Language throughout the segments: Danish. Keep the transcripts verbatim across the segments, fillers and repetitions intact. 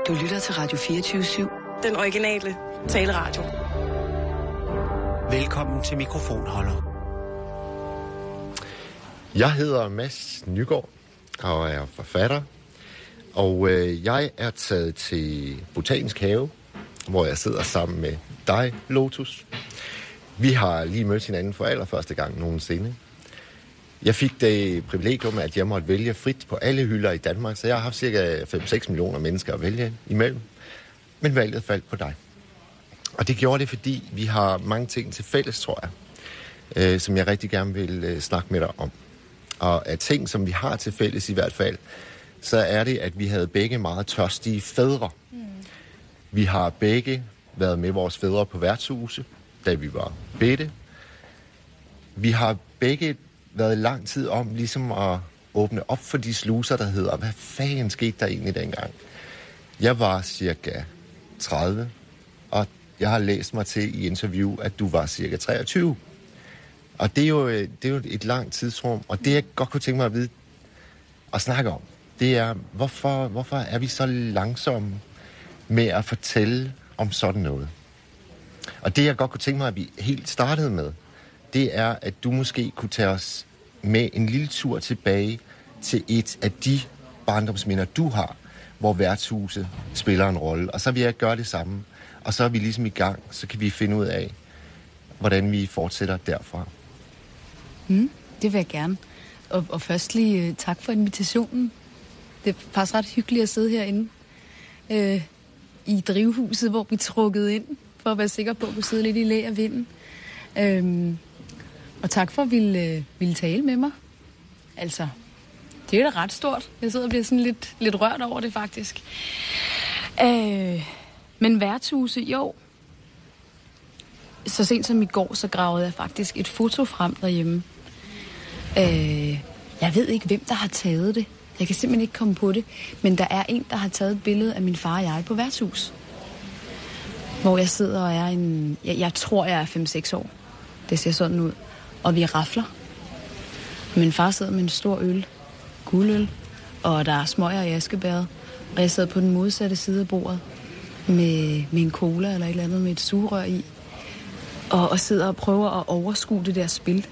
Du lytter til Radio fireogtyve syv. Den originale taleradio. Velkommen til mikrofonholder. Jeg hedder Mads Nygaard og er forfatter. Og øh, jeg er taget til Botanisk Have, hvor jeg sidder sammen med dig, Lotus. Vi har lige mødt hinanden for allerførste gang nogensinde. Jeg fik det privilegium, at jeg måtte vælge frit på alle hylder i Danmark, så jeg har haft cirka fem til seks millioner mennesker at vælge imellem. Men valget faldt på dig. Og det gjorde det, fordi vi har mange ting til fælles, tror jeg, øh, som jeg rigtig gerne vil øh, snakke med dig om. Og af ting, som vi har til fælles i hvert fald, så er det, at vi havde begge meget tørstige fædre. Mm. Vi har begge været med vores fædre på værtshuse, da vi var bitte. Vi har begge været lang tid om ligesom at åbne op for de sluser, der hedder, hvad fanden skete der egentlig dengang? Jeg var cirka tredive, og jeg har læst mig til i interview, at du var cirka treogtyve. Og det er jo, det er jo et langt tidsrum, og det jeg godt kunne tænke mig at vide og snakke om, det er, hvorfor, hvorfor er vi så langsomme med at fortælle om sådan noget? Og det jeg godt kunne tænke mig, at vi helt startede med, det er, at du måske kunne tage os med en lille tur tilbage til et af de barndomsminder, du har, hvor værtshuset spiller en rolle. Og så vil jeg gøre det samme. Og så er vi ligesom i gang, så kan vi finde ud af, hvordan vi fortsætter derfra. Mm, det vil jeg gerne. Og, og først lige uh, tak for invitationen. Det er faktisk ret hyggeligt at sidde herinde øh, i drivhuset, hvor vi er trukket ind, for at være sikker på at kunne sidde lidt i læ af vinden. Øhm, og tak for at ville, øh, ville tale med mig. Altså, det er da ret stort. Jeg sidder og bliver sådan lidt, lidt rørt over det, faktisk. Øh, men værtshuse, jo. Så sent som i går, så gravede jeg faktisk et foto frem derhjemme. Øh, jeg ved ikke, hvem der har taget det. Jeg kan simpelthen ikke komme på det. Men der er en, der har taget et billede af min far og jeg på værtshus. Hvor jeg sidder og er en... Jeg, jeg tror, jeg er fem seks år. Det ser sådan ud. Og vi rafler. Min far sidder med en stor øl. Guldøl. Og der er smøger i askebæret. Og jeg sidder på den modsatte side af bordet. Med, med en cola eller et eller andet med et sugerør i. Og, og sidder og prøver at overskue det der spil.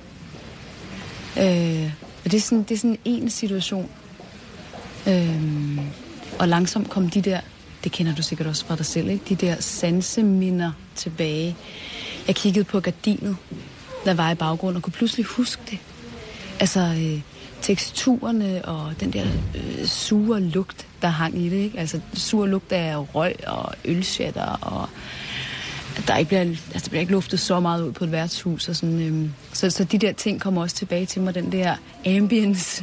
Øh, og det er sådan, det er sådan en situation. Øh, og langsomt kom de der... Det kender du sikkert også fra dig selv, ikke? De der sanseminder tilbage. Jeg kiggede på gardinet, der var i baggrunden, og kunne pludselig huske det. Altså øh, teksturerne og den der øh, sure lugt, der hang i det, ikke? Altså sur lugt af røg og ølshatter, og der, ikke bliver, altså, der bliver ikke luftet så meget ud på et værtshus. Og sådan, øh, så, så de der ting kommer også tilbage til mig, den der ambience,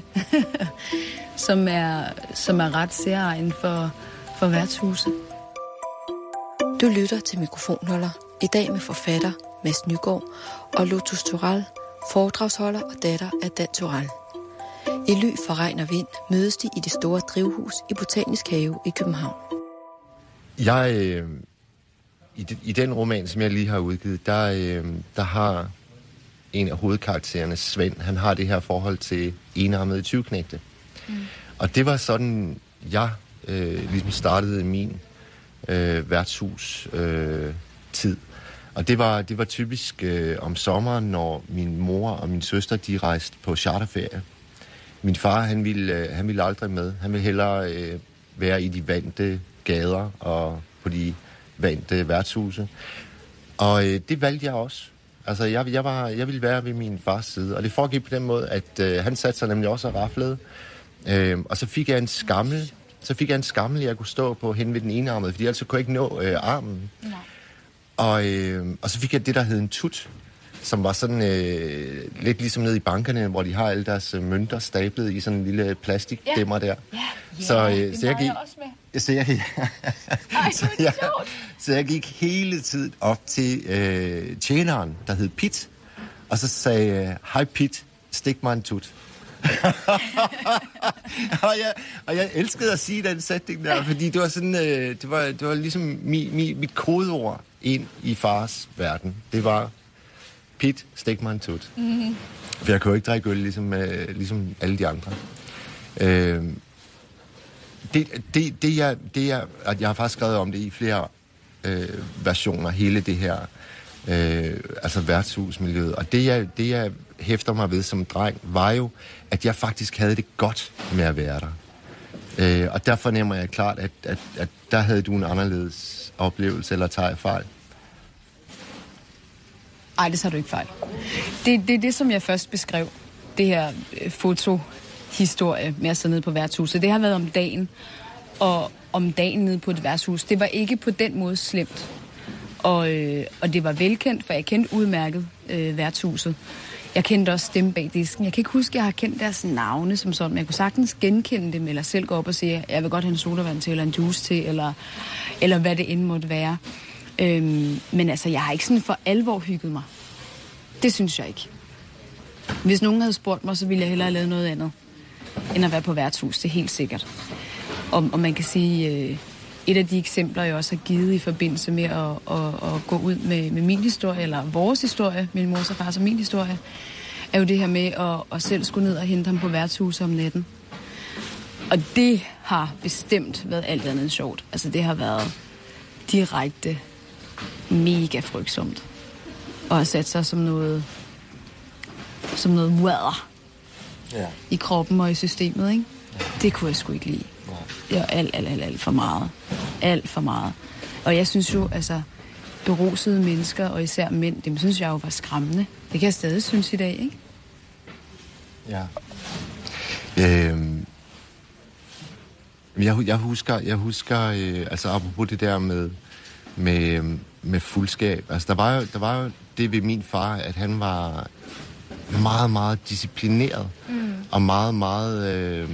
som, er, som er ret særegen for... for værtshuset. Du lytter til mikrofonholder. I dag med forfatter Mads Nygaard og Lotus Turell, foredragsholder og datter af Dan Turell. I ly for regn og vind mødes de i det store drivhus i Botanisk Have i København. Jeg, øh, i, de, i den roman, som jeg lige har udgivet, der, øh, der har en af hovedkaraktererne, Svend, han har det her forhold til enarmede tyveknægte. Mm. Og det var sådan, jeg øh, ligesom startede min øh, værtshus øh, tid. Og det var, det var typisk øh, om sommeren, når min mor og min søster, de rejste på charterferie. Min far, han ville, øh, han ville aldrig med. Han ville hellere øh, være i de vante gader og på de vante værtshuse. Og øh, det valgte jeg også. Altså, jeg, jeg, var, jeg ville være ved min fars side. Og det foregik på den måde, at øh, han satte sig nemlig også og raflede. Øh, og så fik jeg en skammel, så fik jeg en skammel, jeg kunne stå på hen ved den ene armede, fordi ellers kunne jeg ikke nå øh, armen. Nej. Og, øh, og så fik jeg det, der hed en tut, som var sådan øh, lidt ligesom nede i bankerne, hvor de har alle deres øh, mønter stablet i sådan en lille plastikdæmmer der. Ja, ja, så, øh, det så jeg gik, jeg også med. Så jeg, ja. Ej, så, jeg, så jeg gik hele tiden op til øh, tjeneren, der hed Pit, og så sagde, hej Pit, stik mig en tut. og, jeg, og jeg elskede at sige den sætning der, fordi det var sådan, øh, det var, det var ligesom mi, mi, mit kodeord ind i fars verden. Det var Pit, stik mig en tut. Mm-hmm. For jeg kunne jo ikke drikke øl ligesom, øh, ligesom alle de andre. Øh, det, det, det, jeg, det jeg, at jeg har faktisk skrevet om det i flere øh, versioner, hele det her, øh, altså værtshusmiljøet. Og det jeg, det, jeg hæfter mig ved som dreng, var jo, at jeg faktisk havde det godt med at være der. Øh, og der fornemmer jeg klart, at, at, at der havde du en anderledes oplevelse, eller tager jeg fejl? Ej, det tager du ikke fejl. Det er det, det, som jeg først beskrev, det her øh, fotohistorie med at sidde nede på værtshuset. Det har været om dagen, og om dagen nede på et værtshus. Det var ikke på den måde slemt. Og, øh, og det var velkendt, for jeg kendte udmærket øh, værtshuset. Jeg kendte også stemme bag disken. Jeg kan ikke huske, at jeg har kendt deres navne som sådan, men jeg kunne sagtens genkende dem, eller selv gå op og sige, jeg vil godt have en sodavand til, eller en juice til, eller, eller hvad det end måtte være. Øhm, men altså, jeg har ikke sådan for alvor hygget mig. Det synes jeg ikke. Hvis nogen havde spurgt mig, så ville jeg hellere have lavet noget andet, end at være på værtshus, det er helt sikkert. Og, og man kan sige, øh, et af de eksempler, jeg også har givet i forbindelse med at, at, at gå ud med, med min historie, eller vores historie, min mors og fars og min historie, er jo det her med at, at selv skulle ned og hente ham på værtshuset om natten. Og det har bestemt været alt andet end sjovt. Altså, det har været direkte mega frygtsomt. Og har sat sig som noget som noget wader ja. i kroppen og i systemet, ikke? Ja. Det kunne jeg sgu ikke lide. Det var alt, alt, alt, alt for meget. Alt for meget. Og jeg synes jo, altså, berusede mennesker, og især mænd, dem synes jeg jo var skræmmende. Det kan jeg stadig synes i dag, ikke? Ja. Øhm. Jeg, jeg husker, jeg husker øh, altså apropos det der med, med, med fuldskab. Altså, der var, jo, der var jo det ved min far, at han var meget, meget disciplineret. Mm. Og meget, meget øh,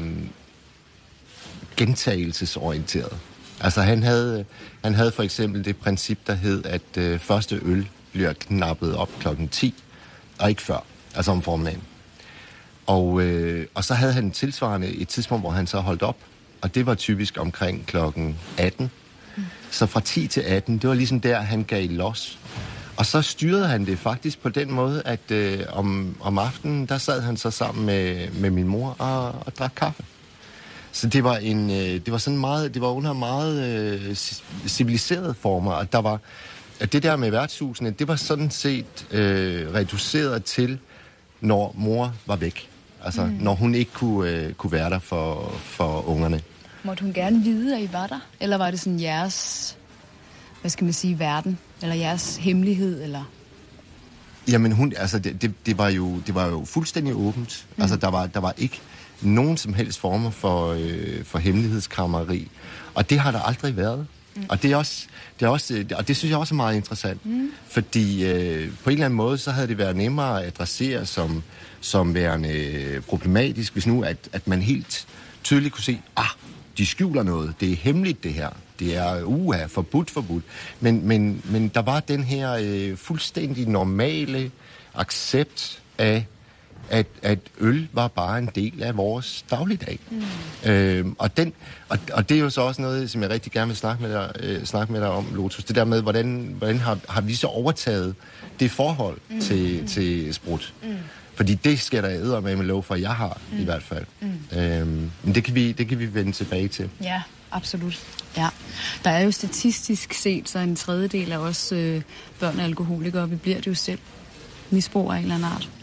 gentagelsesorienteret. Altså, han havde, han havde for eksempel det princip, der hed, at øh, første øl bliver knappet op klokken ti, og ikke før, altså om formiddagen. Og, øh, og så havde han tilsvarende et tidspunkt, hvor han så holdt op, og det var typisk omkring klokken atten. Mm. Så fra ti til atten, det var ligesom der, han gav los. Og så styrede han det faktisk på den måde, at øh, om, om aftenen, der sad han så sammen med, med min mor og, og drak kaffe. Så det var en, øh, det var sådan meget, det var under meget øh, civiliserede former, og der var, at det der med værtshusene, det var sådan set øh, reduceret til, når mor var væk. Altså, mm. når hun ikke kunne, øh, kunne være der for, for ungerne. Måtte hun gerne vide, at I var der? Eller var det sådan jeres, hvad skal man sige, verden? Eller jeres hemmelighed, eller? Jamen, hun, altså, det, det, det, var, jo, det var jo fuldstændig åbent. Mm. Altså, der var, der var ikke nogen som helst former for, øh, for hemmelighedskrammeri. Og det har der aldrig været. Mm. Og det er også, det er også, og det synes jeg også er meget interessant. Mm. Fordi øh, på en eller anden måde, så havde det været nemmere at adressere som, som værende problematisk, hvis nu, at, at man helt tydeligt kunne se, ah, de skjuler noget, det er hemmeligt det her, det er uha, forbudt, forbudt. Men, men, men der var den her øh, fuldstændig normale accept af, at, at øl var bare en del af vores dagligdag. Mm. Øh, og, den, og, og det er jo så også noget, som jeg rigtig gerne vil snakke med dig, øh, snakke med dig om, Lotus. Det der med, hvordan, hvordan har, har vi så overtaget det forhold mm. til, til sprut? Mm. Fordi det skal der eddermame med lov for, jeg har mm. i hvert fald. Mm. Øhm, men det kan, vi, det kan vi vende tilbage til. Ja, absolut. Ja. Der er jo statistisk set, så en tredjedel af os øh, børn og alkoholikere, vi bliver det jo selv misbrug af en eller anden art.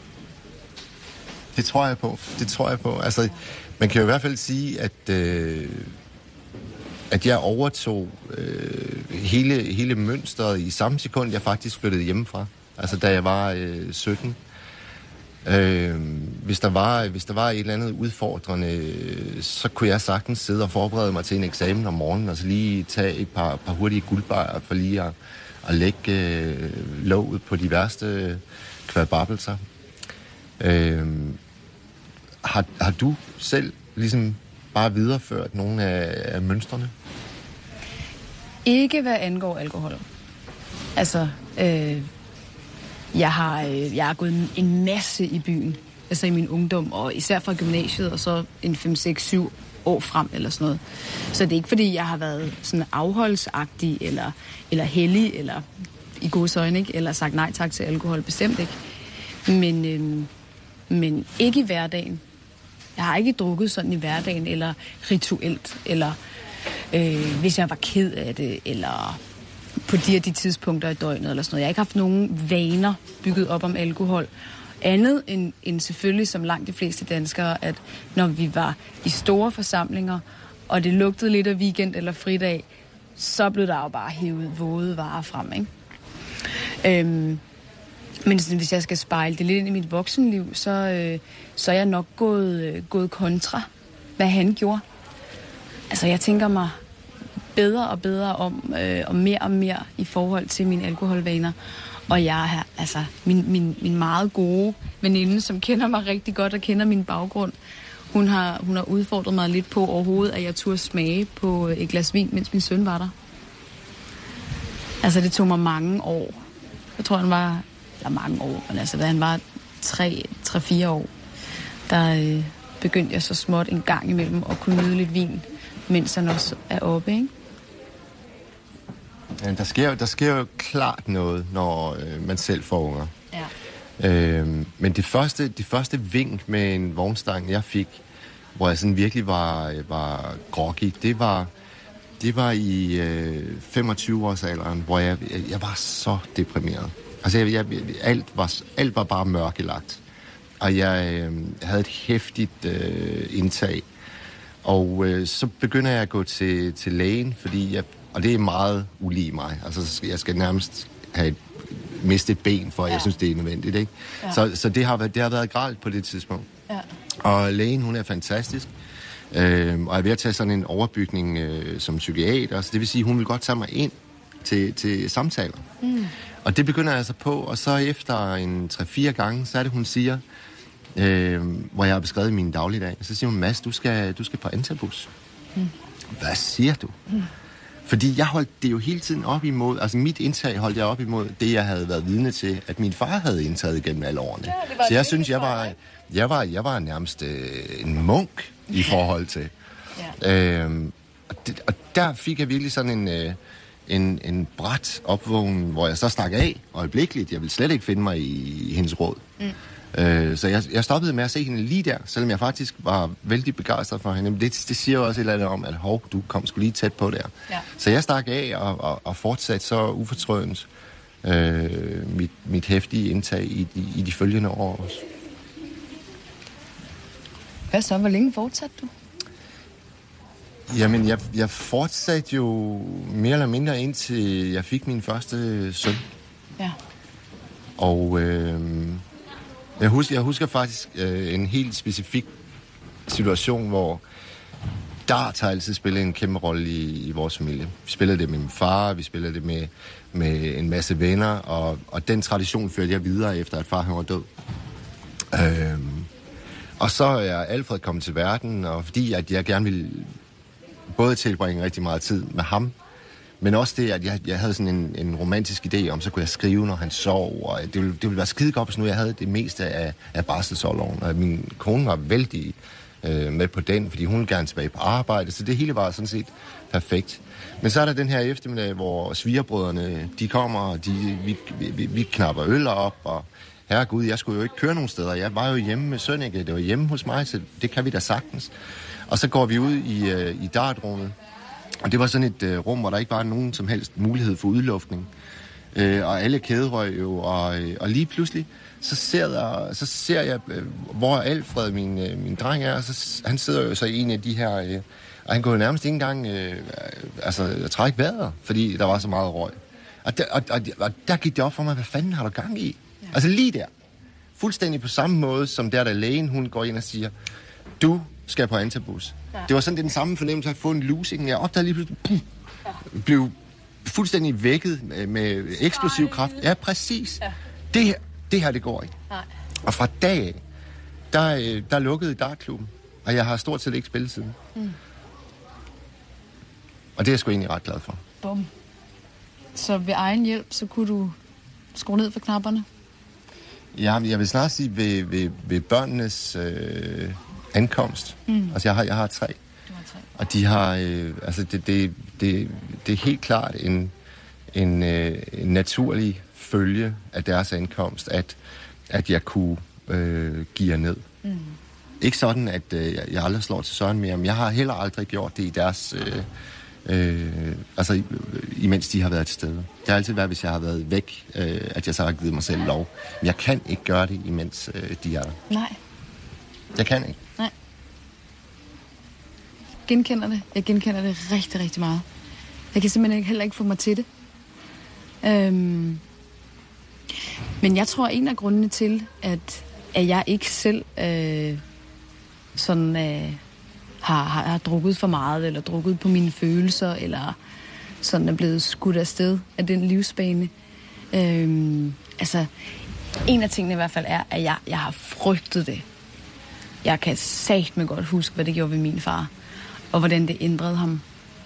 Det tror jeg på. Det tror jeg på. Altså, man kan jo i hvert fald sige, at, øh, at jeg overtog øh, hele, hele mønstret i samme sekund, jeg faktisk flyttede hjemmefra. Altså, da jeg var øh, sytten. Øh, hvis, der var, hvis der var et eller andet udfordrende, så kunne jeg sagtens sidde og forberede mig til en eksamen om morgenen, og så lige tage et par, par hurtige guldbajer for lige at, at lægge øh, låget på de værste kvadbabelser. Øh, har, har du selv ligesom bare videreført nogle af, af mønstrene? Ikke hvad angår alkohol. Altså, øh, jeg har, øh, jeg har gået en masse i byen, altså i min ungdom, og især fra gymnasiet, og så en fem, seks, syv år frem, eller sådan noget. Så det er ikke, fordi jeg har været sådan afholdsagtig, eller, eller hellig, eller i godsøjne, ikke? Eller sagt nej tak til alkohol, bestemt ikke. Men, øh, men ikke i hverdagen. Jeg har ikke drukket sådan i hverdagen, eller rituelt, eller øh, hvis jeg var ked af det, eller på de og de tidspunkter i døgnet, eller sådan noget. Jeg har ikke haft nogen vaner bygget op om alkohol. Andet end, end selvfølgelig, som langt de fleste danskere, at når vi var i store forsamlinger, og det lugtede lidt af weekend eller fridag, så blev der jo bare hævet våde varer frem, ikke? Øhm, men sådan, hvis jeg skal spejle det lidt ind i mit voksenliv, så, øh, så er jeg nok gået, øh, gået kontra, hvad han gjorde. Altså, jeg tænker mig bedre og bedre om, øh, og mere og mere i forhold til mine alkoholvaner. Og jeg har, altså, min, min, min meget gode veninde, som kender mig rigtig godt og kender min baggrund, hun har, hun har udfordret mig lidt på overhovedet, at jeg turde smage på et glas vin, mens min søn var der. Altså, det tog mig mange år. Jeg tror, han var, eller mange år, men altså, da han var tre, tre, fire år, der øh, begyndte jeg så småt en gang imellem at kunne nyde lidt vin, mens han også er oppe, ikke? Ja, der sker, der sker jo klart noget, når øh, man selv får unger. Ja. Øhm, men det første, det første vink med en vognstang, jeg fik, hvor jeg sådan virkelig var, var groggy, det var, det var i øh, femogtyve-årsalderen, hvor jeg, jeg var så deprimeret. Altså, jeg, jeg, alt, var, alt var bare mørkelagt. Og jeg øh, havde et hæftigt øh, indtag. Og øh, så begynder jeg at gå til, til lægen, fordi jeg, og det er meget ulig mig. Altså, jeg skal nærmest have et, miste et ben, for ja. Jeg synes, det er nødvendigt, ikke? Ja. Så, så det, har været, det har været gralt på det tidspunkt. Ja. Og lægen, hun er fantastisk. Øh, og er ved at tage sådan en overbygning øh, som psykiater. Så det vil sige, hun vil godt tage mig ind til, til samtaler. Mm. Og det begynder jeg altså på. Og så efter en tre-fire gange, så er det, hun siger, øh, hvor jeg har beskrevet min dagligdag. Så siger hun, Mads, du skal, du skal på antabus. Mm. Hvad siger du? Mm. Fordi jeg holdt det jo hele tiden op imod, altså mit indtag holdt jeg op imod det, jeg havde været vidne til, at min far havde indtaget gennem alle årene. Ja, så jeg synes, jeg var, jeg var, jeg var nærmest øh, en munk i forhold til. Ja. Øhm, og, det, og der fik jeg virkelig sådan en, øh, en, en brat opvågning, hvor jeg så stak af øjeblikkeligt. Jeg ville slet ikke finde mig i, i hendes råd. Mm. Øh, så jeg, jeg stoppede med at se hende lige der, selvom jeg faktisk var vældig begejstret for hende. Men det, det siger jo også et eller andet om, at hov, du kom sgu lige tæt på der. Ja. Så jeg stak af og, og, og fortsatte så ufortrødent øh, mit, mit hæftige indtag i de, i de følgende år også. Hvad så? Hvor længe fortsatte du? Jamen, jeg, jeg fortsatte jo mere eller mindre indtil jeg fik min første søn. Ja. Og øh, jeg, husker, jeg husker faktisk øh, en helt specifik situation, hvor dart har altid spillet en kæmpe rolle i, i vores familie. Vi spillede det med min far, vi spillede det med, med en masse venner, og, og den tradition førte jeg videre efter, at far han var død. Øh, og så er Alfred kommet til verden, og fordi at jeg gerne ville både tilbringe rigtig meget tid med ham, men også det, at jeg, jeg havde sådan en, en romantisk idé om, så kunne jeg skrive, når han sov, og det ville, det ville være skide godt, hvis nu jeg havde det meste af, af barselsorloven, og min kone var vældig øh, med på den, fordi hun ville gerne tilbage på arbejde, så det hele var sådan set perfekt. Men så er der den her eftermiddag, hvor svigerbrødrene, de kommer, og de, vi, vi, vi knapper øl op, og herregud, jeg skulle jo ikke køre nogen steder, jeg var jo hjemme med Sønneke, det var hjemme hos mig, så det kan vi da sagtens. Og så går vi ud i, øh, i dartrummet. Og det var sådan et øh, rum, hvor der ikke var nogen som helst mulighed for udluftning. Øh, og alle kæderøg jo. Og, øh, og lige pludselig, så ser, der, så ser jeg, øh, hvor Alfred, min, øh, min dreng er. Og så, han sidder jo så i en af de her... Øh, og han kunne jo nærmest ikke engang øh, altså, trække vejret, fordi der var så meget røg. Og der, og, og, og der gik det op for mig, hvad fanden har du gang i? Ja. Altså lige der. Fuldstændig på samme måde, som der, der lægen, hun går ind og siger, du skal på antabus. Ja. Det var sådan, det den samme fornemmelse at få en losing. Jeg opdagede lige pludselig, puh, ja. Blev fuldstændig vækket med, med eksplosiv Ej. kraft. Ja, præcis. Ja. Det her, det her, det går ikke. Nej. Og fra dag af, der, der lukkede dartklubben, og jeg har stort set ikke spillet siden. Mm. Og det er jeg sgu egentlig ret glad for. Bum. Så ved egen hjælp, så kunne du skrue ned for knapperne? Ja, jeg vil snart sige ved, ved, ved børnenes øh, ankomst. Mm. Altså, jeg har, jeg har tre. Du har tre. Og de har, øh, altså, det, det, det, det er helt klart en, en, øh, en naturlig følge af deres ankomst, at, at jeg kunne øh, give jer ned. Mm. ikke sådan, at øh, jeg aldrig slår til Søren mere, men jeg har heller aldrig gjort det i deres... Øh, øh, altså, imens de har været til stede. Det har altid været, hvis jeg har været væk, øh, at jeg så har givet mig selv lov. Men jeg kan ikke gøre det, imens øh, de er der. Nej. Jeg kan ikke. Nej. Genkender det. Jeg genkender det rigtig, rigtig meget. Jeg kan simpelthen heller ikke få mig til det. Øhm... Men jeg tror, en af grundene til, at, at jeg ikke selv øh, sådan, øh, har, har, har drukket for meget, eller drukket på mine følelser, eller sådan er blevet skudt afsted af den livsbane. Øh, altså, en af tingene i hvert fald er, at jeg, jeg har frygtet det. Jeg kan satme godt huske, hvad det gjorde ved min far, og hvordan det ændrede ham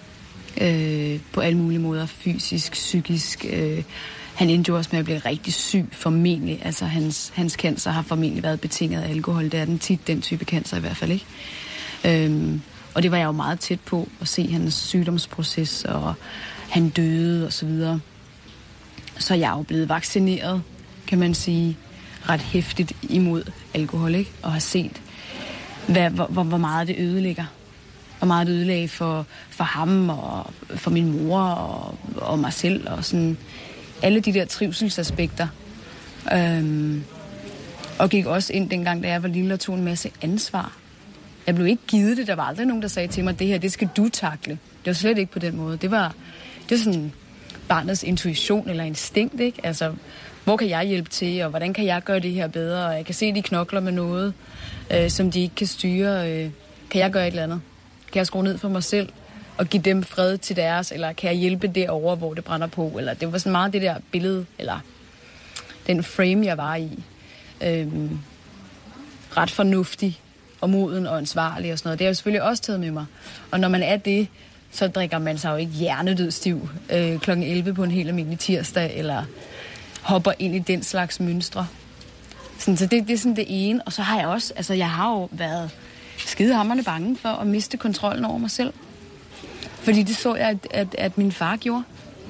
øh, på alle mulige måder, fysisk, psykisk. Øh, Han endte jo også med at blive rigtig syg, formentlig. Altså, hans, hans cancer har formentlig været betinget af alkohol. Det er den tit, den type cancer i hvert fald, ikke? Øhm, og det var jeg jo meget tæt på, at se hans sygdomsproces, og han døde, og så videre. Så jeg er jo blevet vaccineret, kan man sige, ret hæftigt imod alkohol, ikke? Og har set, hvad, hvor, hvor meget det ødelægger. Hvor meget det ødelægger for, for ham, og for min mor, og, og mig selv, og sådan... alle de der trivselsaspekter. Øhm, og gik også ind dengang, da jeg var lille og tog en masse ansvar. Jeg blev ikke givet det. Der var aldrig nogen, der sagde til mig, det her, det skal du takle. Det var slet ikke på den måde. Det var, det var sådan barnets intuition eller instinkt, ikke? Altså, hvor kan jeg hjælpe til, og hvordan kan jeg gøre det her bedre? Og jeg kan se, de knokler med noget, øh, som de ikke kan styre. Øh, kan jeg gøre et eller andet? Kan jeg skrue ned for mig selv? Og give dem fred til deres, eller kan jeg hjælpe derovre, hvor det brænder på? Eller det var sådan meget det der billede, eller den frame, jeg var i. Øhm, ret fornuftig og moden og ansvarlig og sådan noget. Det har jeg selvfølgelig også taget med mig. Og når man er det, så drikker man sig jo ikke hjernedød stiv øh, klokken elleve på en helt almindelig tirsdag, eller hopper ind i den slags mønstre. Sådan, så det, det er sådan det ene. Og så har jeg også, altså jeg har jo været skidehamrende bange for at miste kontrollen over mig selv. Fordi det så jeg, at, at, at min far gjorde.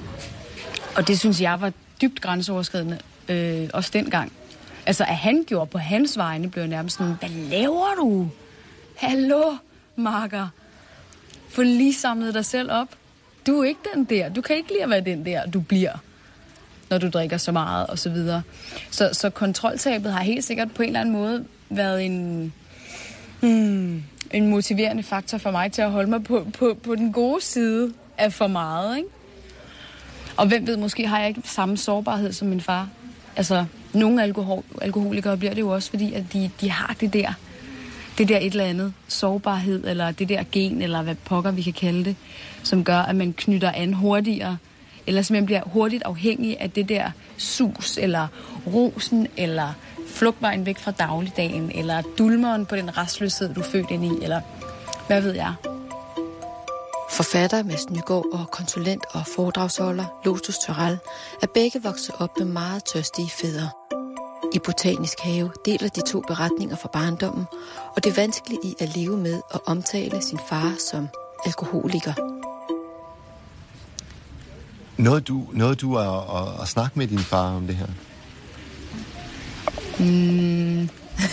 Og det synes jeg var dybt grænseoverskridende, øh, også dengang. Altså, at han gjorde på hans vegne, blev nærmest sådan, hvad laver du? Hallo, makker. Få lige samlet dig selv op. Du er ikke den der. Du kan ikke lide at være den der, du bliver, når du drikker så meget, og så videre. Så, så kontroltabet har helt sikkert på en eller anden måde været en... Hmm, en motiverende faktor for mig til at holde mig på, på, på den gode side af for meget, ikke? Og hvem ved, måske har jeg ikke samme sårbarhed som min far. Altså, nogle alkohol, alkoholikere bliver det jo også, fordi at de, de har det der, det der et eller andet sårbarhed, eller det der gen, eller hvad pokker vi kan kalde det, som gør, at man knytter an hurtigere, eller simpelthen bliver hurtigt afhængig af det der sus, eller rosen, eller flugtvejen væk fra dagligdagen, eller dulmeren på den restløshed, du er født ind i, eller hvad ved jeg. Forfatter Mads Nygaard og konsulent og foredragsholder Lotus Tural er begge vokset op med meget tørstige fædre. I Botanisk Have deler de to beretninger fra barndommen, og det vanskelige i at leve med og omtale sin far som alkoholiker. Noget du, noget du at, at, at snakke med din far om det her? Mm.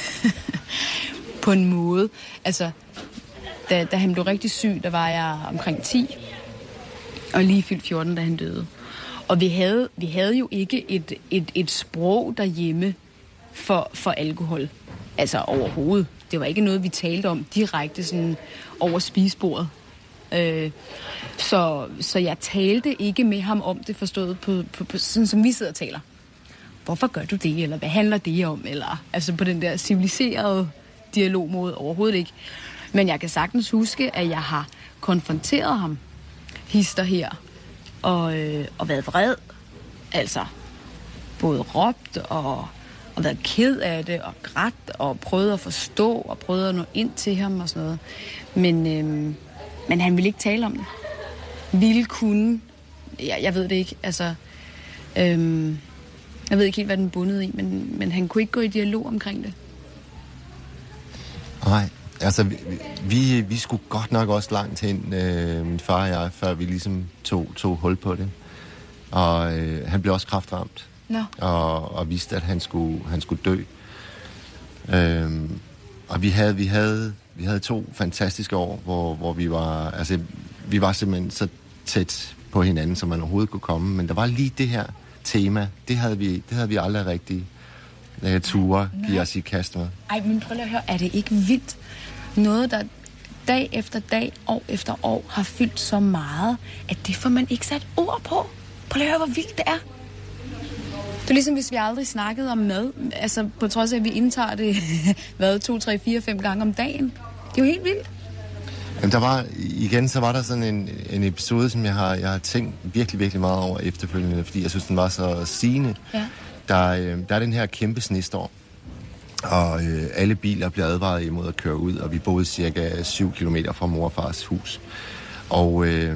På en måde. Altså, da, da han blev rigtig syg, der var jeg omkring ti, og lige fyldt fjorten, da han døde. Og vi havde, vi havde jo ikke et, et, et sprog derhjemme for, for alkohol. Altså overhovedet. Det var ikke noget, vi talte om direkte sådan over spisebordet. Øh, så, så jeg talte ikke med ham om det, forstået på, på, på sådan, som vi sidder og taler. Hvorfor gør du det? Eller hvad handler det om? Eller altså på den der civiliserede dialogmåde overhovedet ikke. Men jeg kan sagtens huske, at jeg har konfronteret ham hister her og, øh, og været vred. Altså både råbt og, og været ked af det og grædt og prøvet at forstå og prøvet at nå ind til ham og sådan noget. Men, øh, men han ville ikke tale om det. Ville kunne. Jeg, jeg ved det ikke. Altså... Øh, Jeg ved ikke helt, hvad den bundede i, men, men han kunne ikke gå i dialog omkring det. Nej, altså vi, vi, vi skulle godt nok også langt hen, øh, min far og jeg, før vi ligesom tog, tog hul på det. Og øh, han blev også kræftramt, no. og, og vidste, at han skulle, han skulle dø. Øh, Og vi havde, vi havde, vi havde to fantastiske år, hvor, hvor vi var, altså, vi var simpelthen så tæt på hinanden, som man overhovedet kunne komme. Men der var lige det her tema, det havde vi, det havde vi aldrig rigtig uh, ture give os i kast med. Ej, men prøv lige at høre, er det ikke vildt? Noget, der dag efter dag, år efter år, har fyldt så meget, at det får man ikke sat ord på. Prøv lige at høre, hvor vildt det er. Det er ligesom, hvis vi aldrig snakkede om mad. Altså, på trods af, at vi indtager det, hvad, to, tre, fire, fem gange om dagen. Det er jo helt vildt. Jamen, der var, igen, så var der sådan en, en episode, som jeg har, jeg har tænkt virkelig, virkelig meget over efterfølgende, fordi jeg synes, den var så sigende. Ja. Der, øh, der er den her kæmpe snestorm, og øh, alle biler bliver advaret imod at køre ud, og vi boede cirka syv kilometer fra mor og fars hus. Og øh,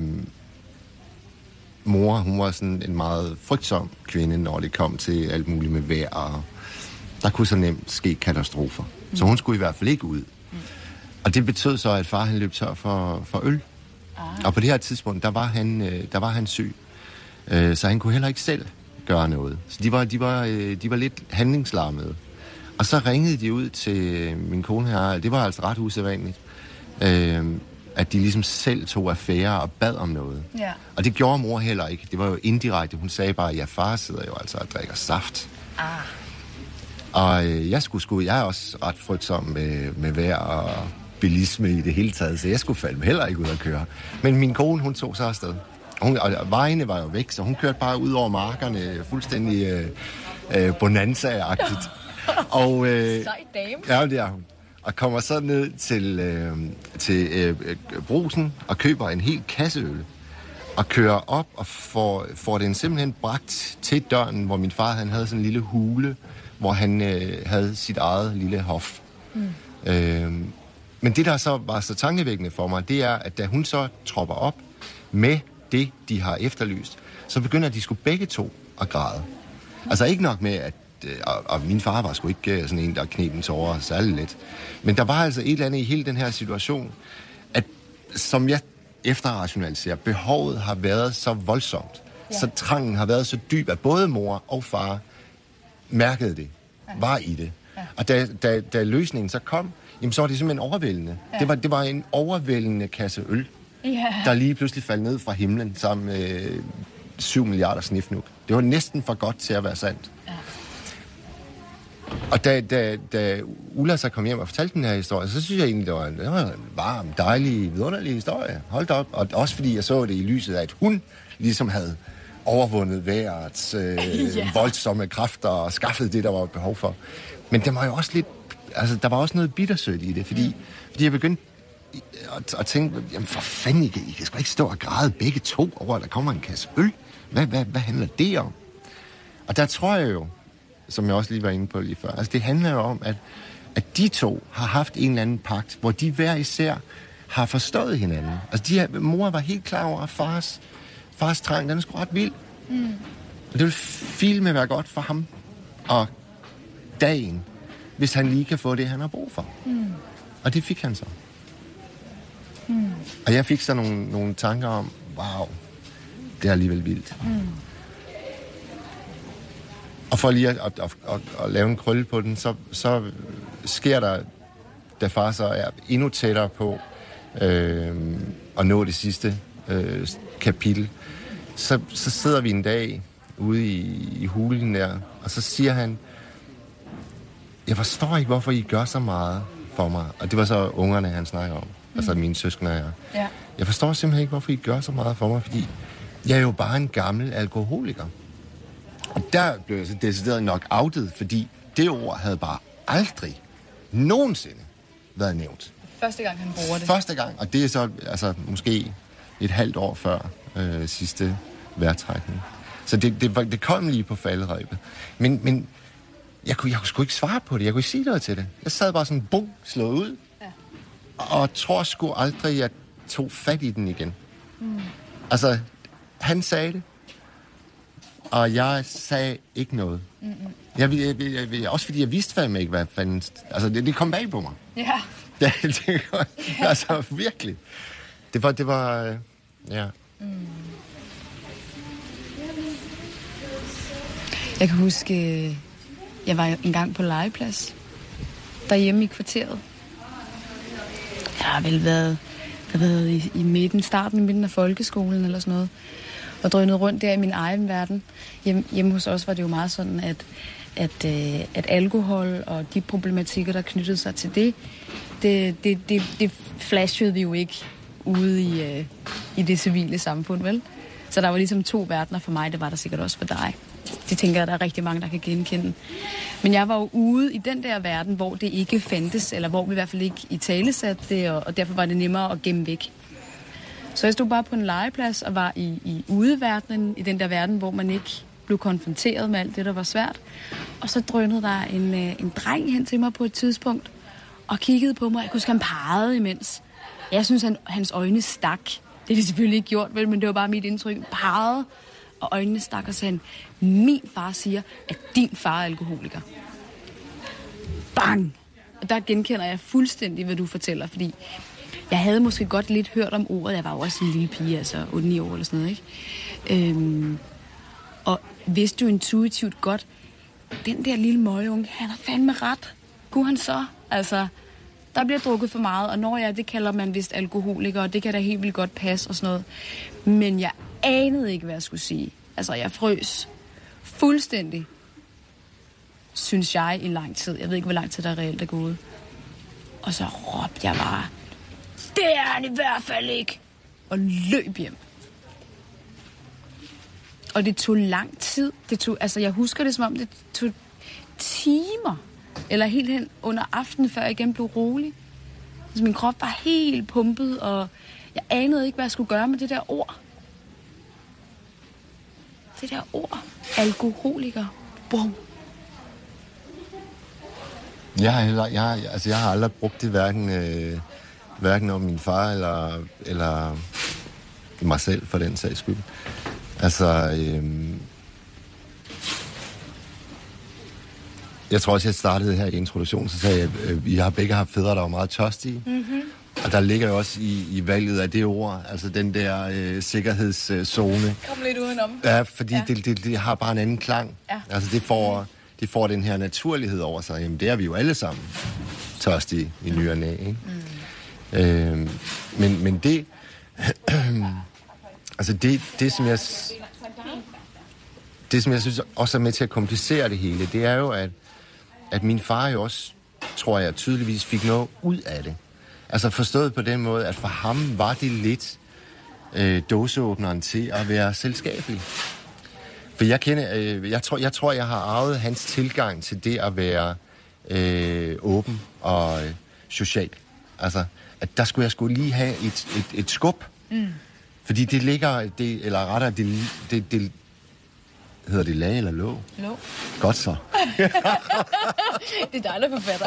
mor, hun var sådan en meget frygtsom kvinde, når det kom til alt muligt med vejr, og der kunne så nemt ske katastrofer. Mm. Så hun skulle i hvert fald ikke ud. Mm. Og det betød så, at far han løb tør for, for øl. Ah. Og på det her tidspunkt, der var han, øh, der var han syg. Øh, så han kunne heller ikke selv gøre noget. Så de var, de var, øh, de var lidt handlingslarmede. Og så ringede de ud til min kone her. Det var altså ret usædvanligt. Øh, at de ligesom selv tog affære og bad om noget. Ja. Og det gjorde mor heller ikke. Det var jo indirekte. Hun sagde bare, at ja, far sidder jo altså og drikker saft. Ah. Og øh, jeg skulle sgu, jeg er også ret frygtsom med, med vejr og bilisme i det hele taget, så jeg skulle falde heller ikke ud at køre. Men min kone, hun tog så afsted. Hun, og vejene var jo væk, så hun kørte bare ud over markerne, fuldstændig øh, øh, bonanza-agtigt. Og, øh, Sej dame. Ja, det er hun. Og kommer så ned til, øh, til øh, Brugsen og køber en hel kasse øl. Og kører op og får, får den simpelthen bragt til døren, hvor min far han havde sådan en lille hule, hvor han øh, havde sit eget lille hof. Mm. Øh, men det, der så var så tankevækkende for mig, det er, at da hun så tropper op med det, de har efterlyst, så begynder de sgu begge to at græde. Altså ikke nok med, at og, og min far var sgu ikke sådan en, der kneb den tårer særlig let. Men der var altså et eller andet i hele den her situation, at som jeg efterrationaliserer, behovet har været så voldsomt, ja. Så trangen har været så dyb, at både mor og far mærkede det, var i det. Ja. Og da, da, da løsningen så kom, jamen, så var det simpelthen overvældende. Ja. Det, var, det var en overvældende kasse øl, ja. Der lige pludselig faldt ned fra himlen sammen med syv milliarder snifnuk. Det var næsten for godt til at være sandt. Ja. Og da, da, da Ulla så kom hjem og fortalte den her historie, så synes jeg egentlig, det var en, det var en varm, dejlig, vidunderlig historie. Hold da op. Og også fordi jeg så det i lyset af, at hun ligesom havde overvundet vejrets øh, yeah. voldsomme kræfter og skaffet det, der var behov for. Men der var jo også lidt, altså der var også noget bittersødt i det, fordi, mm. fordi jeg begyndte at, at tænke, jamen for fanden, I kan, I kan sgu ikke stå og græde begge to over, at der kommer en kasse øl. Hvad, hvad, hvad handler det om? Og der tror jeg jo, som jeg også lige var inde på lige før, altså det handler jo om, at, at de to har haft en eller anden pagt, hvor de hver især har forstået hinanden. Altså de her, mor var helt klar over, at fars, fars trang, den er sgu ret vild. Mm. Og det vil filme være godt for ham og dagen, hvis han lige kan få det, han har brug for. Mm. Og det fik han så. Mm. Og jeg fik så nogle, nogle tanker om, wow, det er alligevel vildt. Mm. Og for lige at, at, at, at, at lave en krølle på den, så, så sker der, da far så er endnu tættere på øh, at nå det sidste øh, kapitel, så, så sidder vi en dag ude i, i hulen der, og så siger han, jeg forstår ikke, hvorfor I gør så meget for mig. Og det var så ungerne, han snakker om. Mm. Altså mine søskende og jeg. Ja. Jeg forstår simpelthen ikke, hvorfor I gør så meget for mig, fordi jeg er jo bare en gammel alkoholiker. Og der blev jeg så decideret nok outet, fordi det ord havde bare aldrig nogensinde været nævnt. Første gang, han bruger det. Første gang, og det er så altså, måske et halvt år før øh, sidste vejrtrækning. Så det, det, det kom lige på falderebet. Men, men jeg, kunne, jeg kunne sgu ikke svare på det. Jeg kunne ikke sige noget til det. Jeg sad bare sådan, bum, slået ud. Ja. Og tror sgu aldrig, jeg tog fat i den igen. Mm. Altså, han sagde det. Og jeg sagde ikke noget. Mm-hmm. Jeg, jeg, jeg, jeg, også fordi jeg vidste fandme ikke, hvad fanden... Altså, det, det kom bag på mig. Ja. Det, det, altså, virkelig. Det var... Det var øh, ja. Mm. Jeg kan huske, jeg var en gang på legeplads, derhjemme i kvarteret. jeg har vel været, jeg har været i, i midten, starten i midten af folkeskolen eller sådan noget, og drønet rundt der i min egen verden. Hjem, hjemme hos os var det jo meget sådan, at, at, øh, at alkohol og de problematikker, der knyttede sig til det, det, det, det, det flashede vi jo ikke ude i, øh, i det civile samfund, vel? Så der var ligesom to verdener for mig, det var der sikkert også for dig. Det tænker jeg, der er rigtig mange, der kan genkende. Men jeg var jo ude i den der verden, hvor det ikke fandtes, eller hvor vi i hvert fald ikke italesatte det, og, og derfor var det nemmere at gemme væk. Så jeg stod bare på en legeplads og var i, i udeverdenen, i den der verden, hvor man ikke blev konfronteret med alt det, der var svært. Og så drønede der en, en dreng hen til mig på et tidspunkt, og kiggede på mig. Jeg kunne huske, han pegede imens. Jeg synes, han, hans øjne stak. Det er det selvfølgelig ikke gjort, vel, men det var bare mit indtryk. Pegede, og øjnene stak og sagde, min far siger, at din far er alkoholiker. Bang! Og der genkender jeg fuldstændig, hvad du fortæller, fordi jeg havde måske godt lidt hørt om ordet. Jeg var jo også en lille pige, altså otte ni år eller sådan noget, ikke? Øhm, og vidste jo intuitivt godt, den der lille møgeunge, han har fandme ret. Kunne han så? Altså, der bliver drukket for meget, og når jeg, det kalder man vist alkoholiker, og det kan da helt vildt godt passe og sådan noget. Men jeg anede ikke, hvad jeg skulle sige. Altså, jeg frøs fuldstændig, synes jeg, i lang tid. Jeg ved ikke, hvor lang tid der reelt er gået. Og så råbte jeg bare, det er han i hvert fald ikke, og løb hjem. Og det tog lang tid. Det tog, altså, jeg husker det, som om det tog timer, eller helt hen under aftenen, før jeg igen blev rolig. Altså, min krop var helt pumpet, og jeg anede ikke, hvad jeg skulle gøre med det der ord. Det der ord. Alkoholiker. Bum. Jeg har, heller, jeg, har, altså, jeg har aldrig brugt det hverken, øh, hverken om min far eller, eller mig selv, for den sags skyld. Altså, øh, jeg tror også, jeg startede her i introduktionen, så sagde jeg, at øh, vi har begge haft fædre, der var meget tørstige. Mm-hmm. Og der ligger jo også i, i valget af det ord, altså den der øh, sikkerhedszone. Kom lidt udenom. Ja, fordi ja. Det, det, det har bare en anden klang. Ja. Altså det får, det får den her naturlighed over sig. Jamen det er vi jo alle sammen tørstige i ny og næ, ikke? Mm. Øh, men, men det, altså det, det som jeg, det som jeg synes også er med til at komplicere det hele, det er jo, at, at min far jo også, tror jeg, tydeligvis fik noget ud af det. Altså forstået på den måde, at for ham var det lidt øh, dåseåbneren til at være selskabelig. For jeg kender, øh, jeg tror, jeg tror, jeg har arvet hans tilgang til det at være øh, åben og øh, social. Altså, at der skulle jeg skulle lige have et, et, et skub. Mm. Fordi det ligger, det, eller rettere, det, det, det hedder det lag eller lå? Lå. Godt så. Det er dig, der forfatter.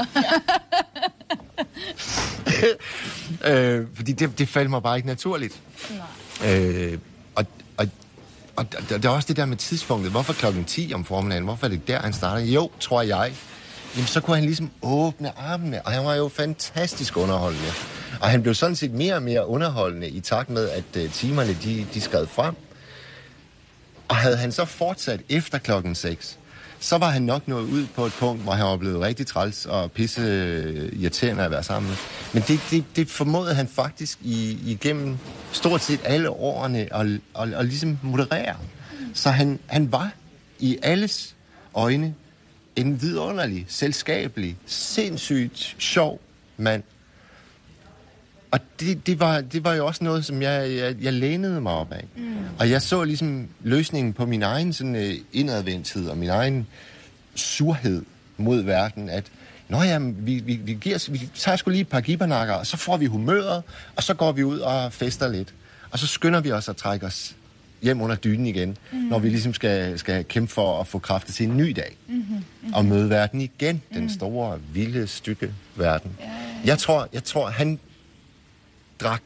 øh, fordi det, det faldt mig bare ikke naturligt. Nej. Øh, og, og, og der er også det der med tidspunktet. Hvorfor klokken ti om formiddagen? Hvorfor er det der, han starter? Jo, tror jeg. Jamen, så kunne han ligesom åbne armene, og han var jo fantastisk underholdende. Og han blev sådan set mere og mere underholdende i takt med, at uh, timerne, de, de skred frem. Og havde han så fortsat efter klokken seks, så var han nok nået ud på et punkt, hvor han var blevet rigtig træls og pisse irriterende at være sammen med. Men det, det, det formåede han faktisk i, igennem stort set alle årene at, at, at ligesom moderere. Så han, han var i alles øjne en vidunderlig, selskabelig, sindssygt sjov mand. Og det, det, var, det var jo også noget, som jeg, jeg, jeg lænede mig op af. Mm. Og jeg så ligesom løsningen på min egen sådan, uh, indadvendthed og min egen surhed mod verden, at nå ja, vi, vi, vi, giver, vi tager sgu lige et par gibbernakker, og så får vi humøret, og så går vi ud og fester lidt. Og så skynder vi os at trække os hjem under dynen igen, mm. når vi ligesom skal, skal kæmpe for at få kræfter til en ny dag. Mm-hmm. Mm-hmm. Og møde verden igen, mm. den store, vilde, stykke verden. Ja, ja, ja. Jeg tror, jeg tror, han drak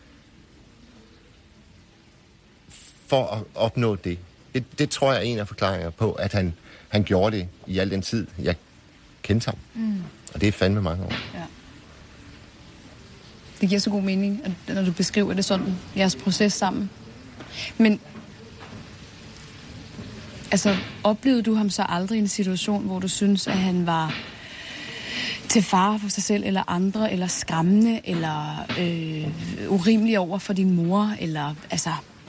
for at opnå det. det. Det tror jeg er en af forklaringerne på, at han, han gjorde det i al den tid, jeg kendte ham. Mm. Og det er fandme mange år. Ja. Det giver så god mening, at når du beskriver det sådan, jeres proces sammen. Men altså, oplevede du ham så aldrig i en situation, hvor du synes, at han var til fare for sig selv eller andre, eller skræmmende, eller øh, urimelig over for din mor, eller altså...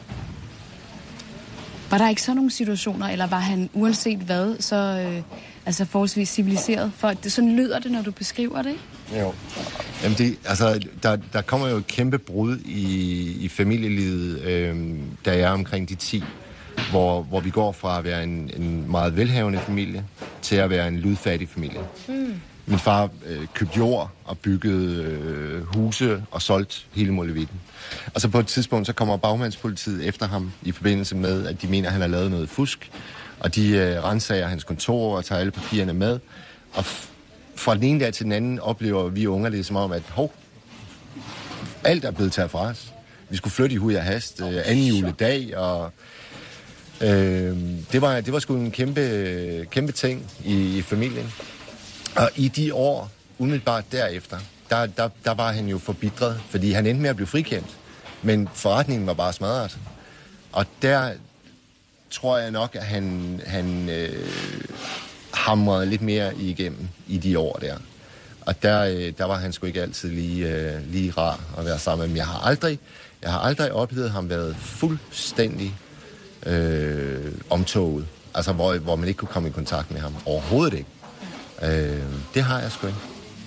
Var der ikke så nogle situationer, eller var han uanset hvad, så øh, altså forholdsvis civiliseret? For det, sådan lyder det, når du beskriver det, ikke? Jo. Jamen det, altså, der, der kommer jo et kæmpe brud i, i familielivet, øh, da jeg er omkring de ti, hvor, hvor vi går fra at være en, en meget velhavende familie til at være en ludfattig familie. Mm. Min far øh, købte jord og byggede øh, huse og solgte hele molevitten. Og så på et tidspunkt, så kommer bagmandspolitiet efter ham i forbindelse med, at de mener, at han har lavet noget fusk. Og de øh, rensager hans kontor og tager alle papirerne med. Og f- fra den ene dag til den anden oplever vi unger det som om, at hov, alt er blevet taget fra os. Vi skulle flytte i hui og hast øh, anden juledag, og øh, det, var, det var sgu en kæmpe, kæmpe ting i, i familien. Og i de år, umiddelbart derefter, der, der, der var han jo forbitret, fordi han endte med at blive frikendt. Men forretningen var bare smadret. Og der tror jeg nok, at han, han øh, hamrede lidt mere igennem i de år der. Og der, øh, der var han sgu ikke altid lige, øh, lige rar at være sammen med. Men jeg har aldrig, jeg har aldrig oplevet ham været fuldstændig øh, omtoget. Altså, hvor, hvor man ikke kunne komme i kontakt med ham. Overhovedet ikke. Øh, det har jeg sgu ikke.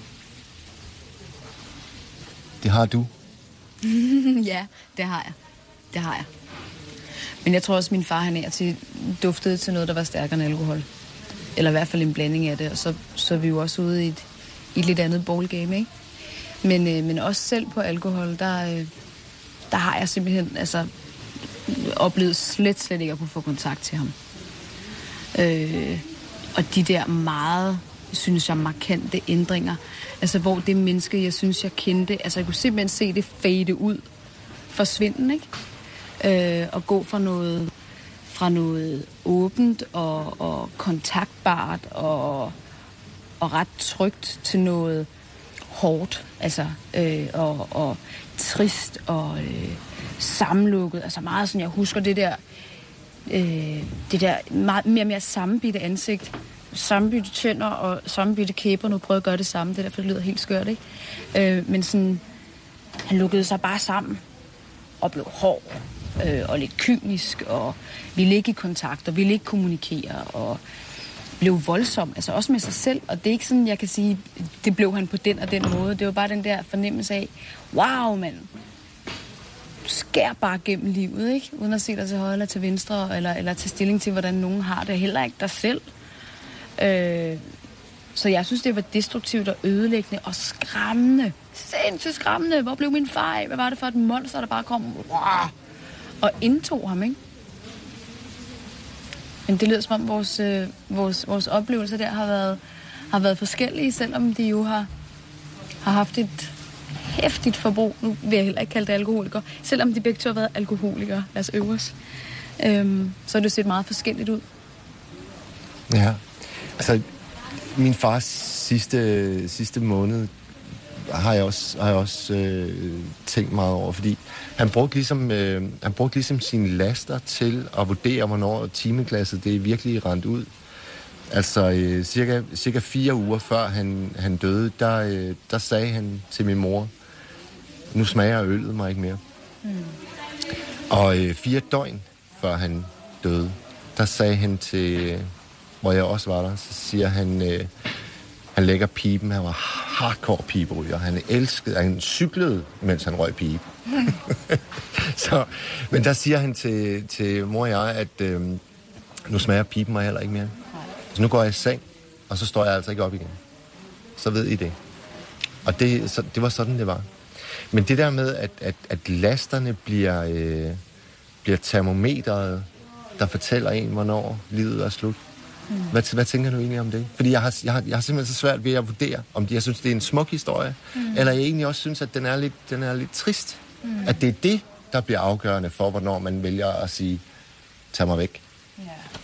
Det har du. Ja, det har jeg. Det har jeg. Men jeg tror også, at min far, han er til duftede til noget, der var stærkere end alkohol. Eller i hvert fald en blanding af det. Og så, så er vi jo også ude i et, i et lidt andet ballgame, ikke? Men, øh, men også selv på alkohol, der, øh, der har jeg simpelthen altså, oplevet slet, slet ikke at kunne få kontakt til ham. Øh, og de der meget, synes jeg, markante ændringer. Altså, hvor det menneske, jeg synes, jeg kendte, altså, jeg kunne simpelthen se det fade ud, forsvinde, ikke? Øh, og gå fra noget, fra noget åbent og, og kontaktbart og, og ret trygt til noget hårdt, altså, øh, og, og trist og øh, sammenlukket. Altså meget sådan, jeg husker det der, øh, det der meget mere og mere sammenbitte ansigt, sammenbitte tænder og sammenbitte kæber. Nu prøver jeg at gøre det samme, det der, for det lyder helt skørt, ikke? Øh, men sådan, han lukkede sig bare sammen og blev hård øh, og lidt kynisk og ville ikke i kontakt og ville ikke kommunikere og blev voldsom, altså også med sig selv. Og det er ikke sådan, jeg kan sige, det blev han på den og den måde. Det var bare den der fornemmelse af, wow, mand, skær bare gennem livet, ikke? Uden at se dig til højre eller til venstre, eller, eller tage stilling til, hvordan nogen har det. Heller ikke dig selv. Øh, så jeg synes, det var destruktivt og ødelæggende og skræmmende. Sindssygt skræmmende. Hvor blev min far af? Hvad var det for et monster, der bare kom wow, og indtog ham, ikke? Men det lyder som om vores, øh, vores, vores oplevelser der har været, har været forskellige, selvom de jo har, har haft et hæftigt forbrug. Nu vil jeg heller ikke kalde det alkoholikere. Selvom de begge to har været alkoholikere, lad os øve os. Øhm, så har det set meget forskelligt ud. Ja, altså min fars sidste, sidste måned har jeg også, har jeg også øh, tænkt meget over, fordi han brugte, ligesom, øh, han brugte ligesom sine laster til at vurdere, hvornår timeglasset det virkelig rent ud. Altså øh, cirka, cirka fire uger før han, han døde, der, øh, der sagde han til min mor, nu smager øllet mig ikke mere. Mm. Og øh, fire døgn før han døde, der sagde han til, hvor jeg også var der, så siger han, øh, han lægger pipen, han var hardcore piberyger, han elskede, han cyklede, mens han røg pibe. Mm. Så, men der siger han til, til mor og jeg, at øh, nu smager pipen mig heller ikke mere. Så nu går jeg i seng, og så står jeg altså ikke op igen. Så ved I det. Og det, så, det var sådan, det var. Men det der med, at, at, at lasterne bliver, øh, bliver termometeret, der fortæller en, hvornår livet er slut. Mm. Hvad, hvad tænker du egentlig om det? Fordi jeg har, jeg, har, jeg har simpelthen så svært ved at vurdere, om jeg synes, det er en smuk historie, mm. eller jeg egentlig også synes, at den er lidt, den er lidt trist. Mm. At det er det, der bliver afgørende for, hvornår man vælger at sige, tag mig væk. Ja.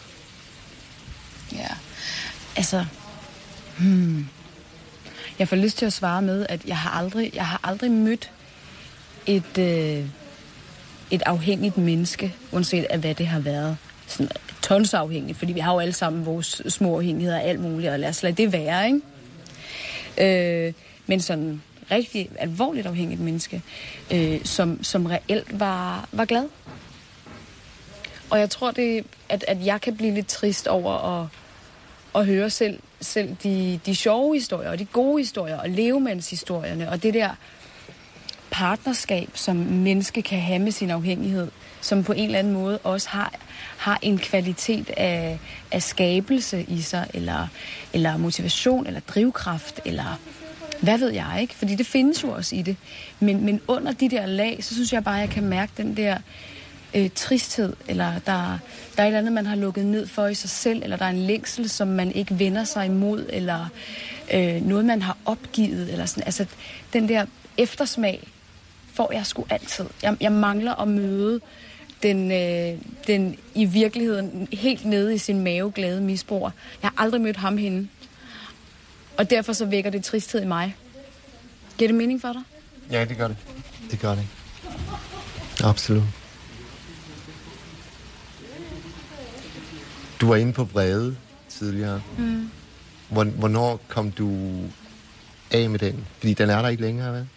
Ja. Altså, hmm. jeg får lyst til at svare med, at jeg har aldrig, jeg har aldrig mødt et, øh, et afhængigt menneske, uanset af hvad det har været. Sådan tonsafhængigt, fordi vi har jo alle sammen vores små afhængigheder og alt muligt, og lad os lade det være, ikke? Øh, men sådan rigtig alvorligt afhængigt menneske, øh, som, som reelt var, var glad. Og jeg tror, det, at, at jeg kan blive lidt trist over at, at høre selv, selv de, de sjove historier, og de gode historier, og levemandshistorierne, og det der partnerskab, som menneske kan have med sin afhængighed, som på en eller anden måde også har, har en kvalitet af, af skabelse i sig, eller, eller motivation, eller drivkraft, eller hvad ved jeg, ikke? Fordi det findes jo også i det. Men, men under de der lag, så synes jeg bare, at jeg kan mærke den der øh, tristhed, eller der, der er et eller andet, man har lukket ned for i sig selv, eller der er en længsel, som man ikke vender sig imod, eller øh, noget, man har opgivet, eller sådan. Altså, den der eftersmag får jeg sgu altid. Jeg, jeg mangler at møde den, øh, den i virkeligheden helt nede i sin mave glade misbruger. Jeg har aldrig mødt ham hende. Og derfor så vækker det tristhed i mig. Giver det mening for dig? Ja, det gør det. Det gør det. Absolut. Du var inde på vrede tidligere. Mm. Hvornår kom du af med den? Fordi den er der ikke længere, hvad?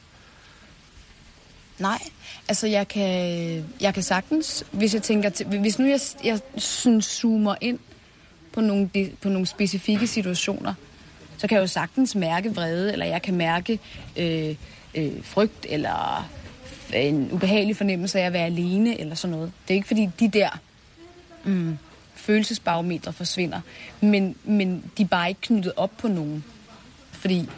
Nej, altså jeg kan, jeg kan sagtens, hvis jeg tænker, til, hvis nu jeg, jeg sådan zoomer ind på nogle, på nogle specifikke situationer, så kan jeg jo sagtens mærke vrede, eller jeg kan mærke øh, øh, frygt, eller en ubehagelig fornemmelse af at være alene, eller sådan noget. Det er ikke fordi de der mm, følelsesbarometre forsvinder, men, men de er bare ikke knyttet op på nogen. Fordi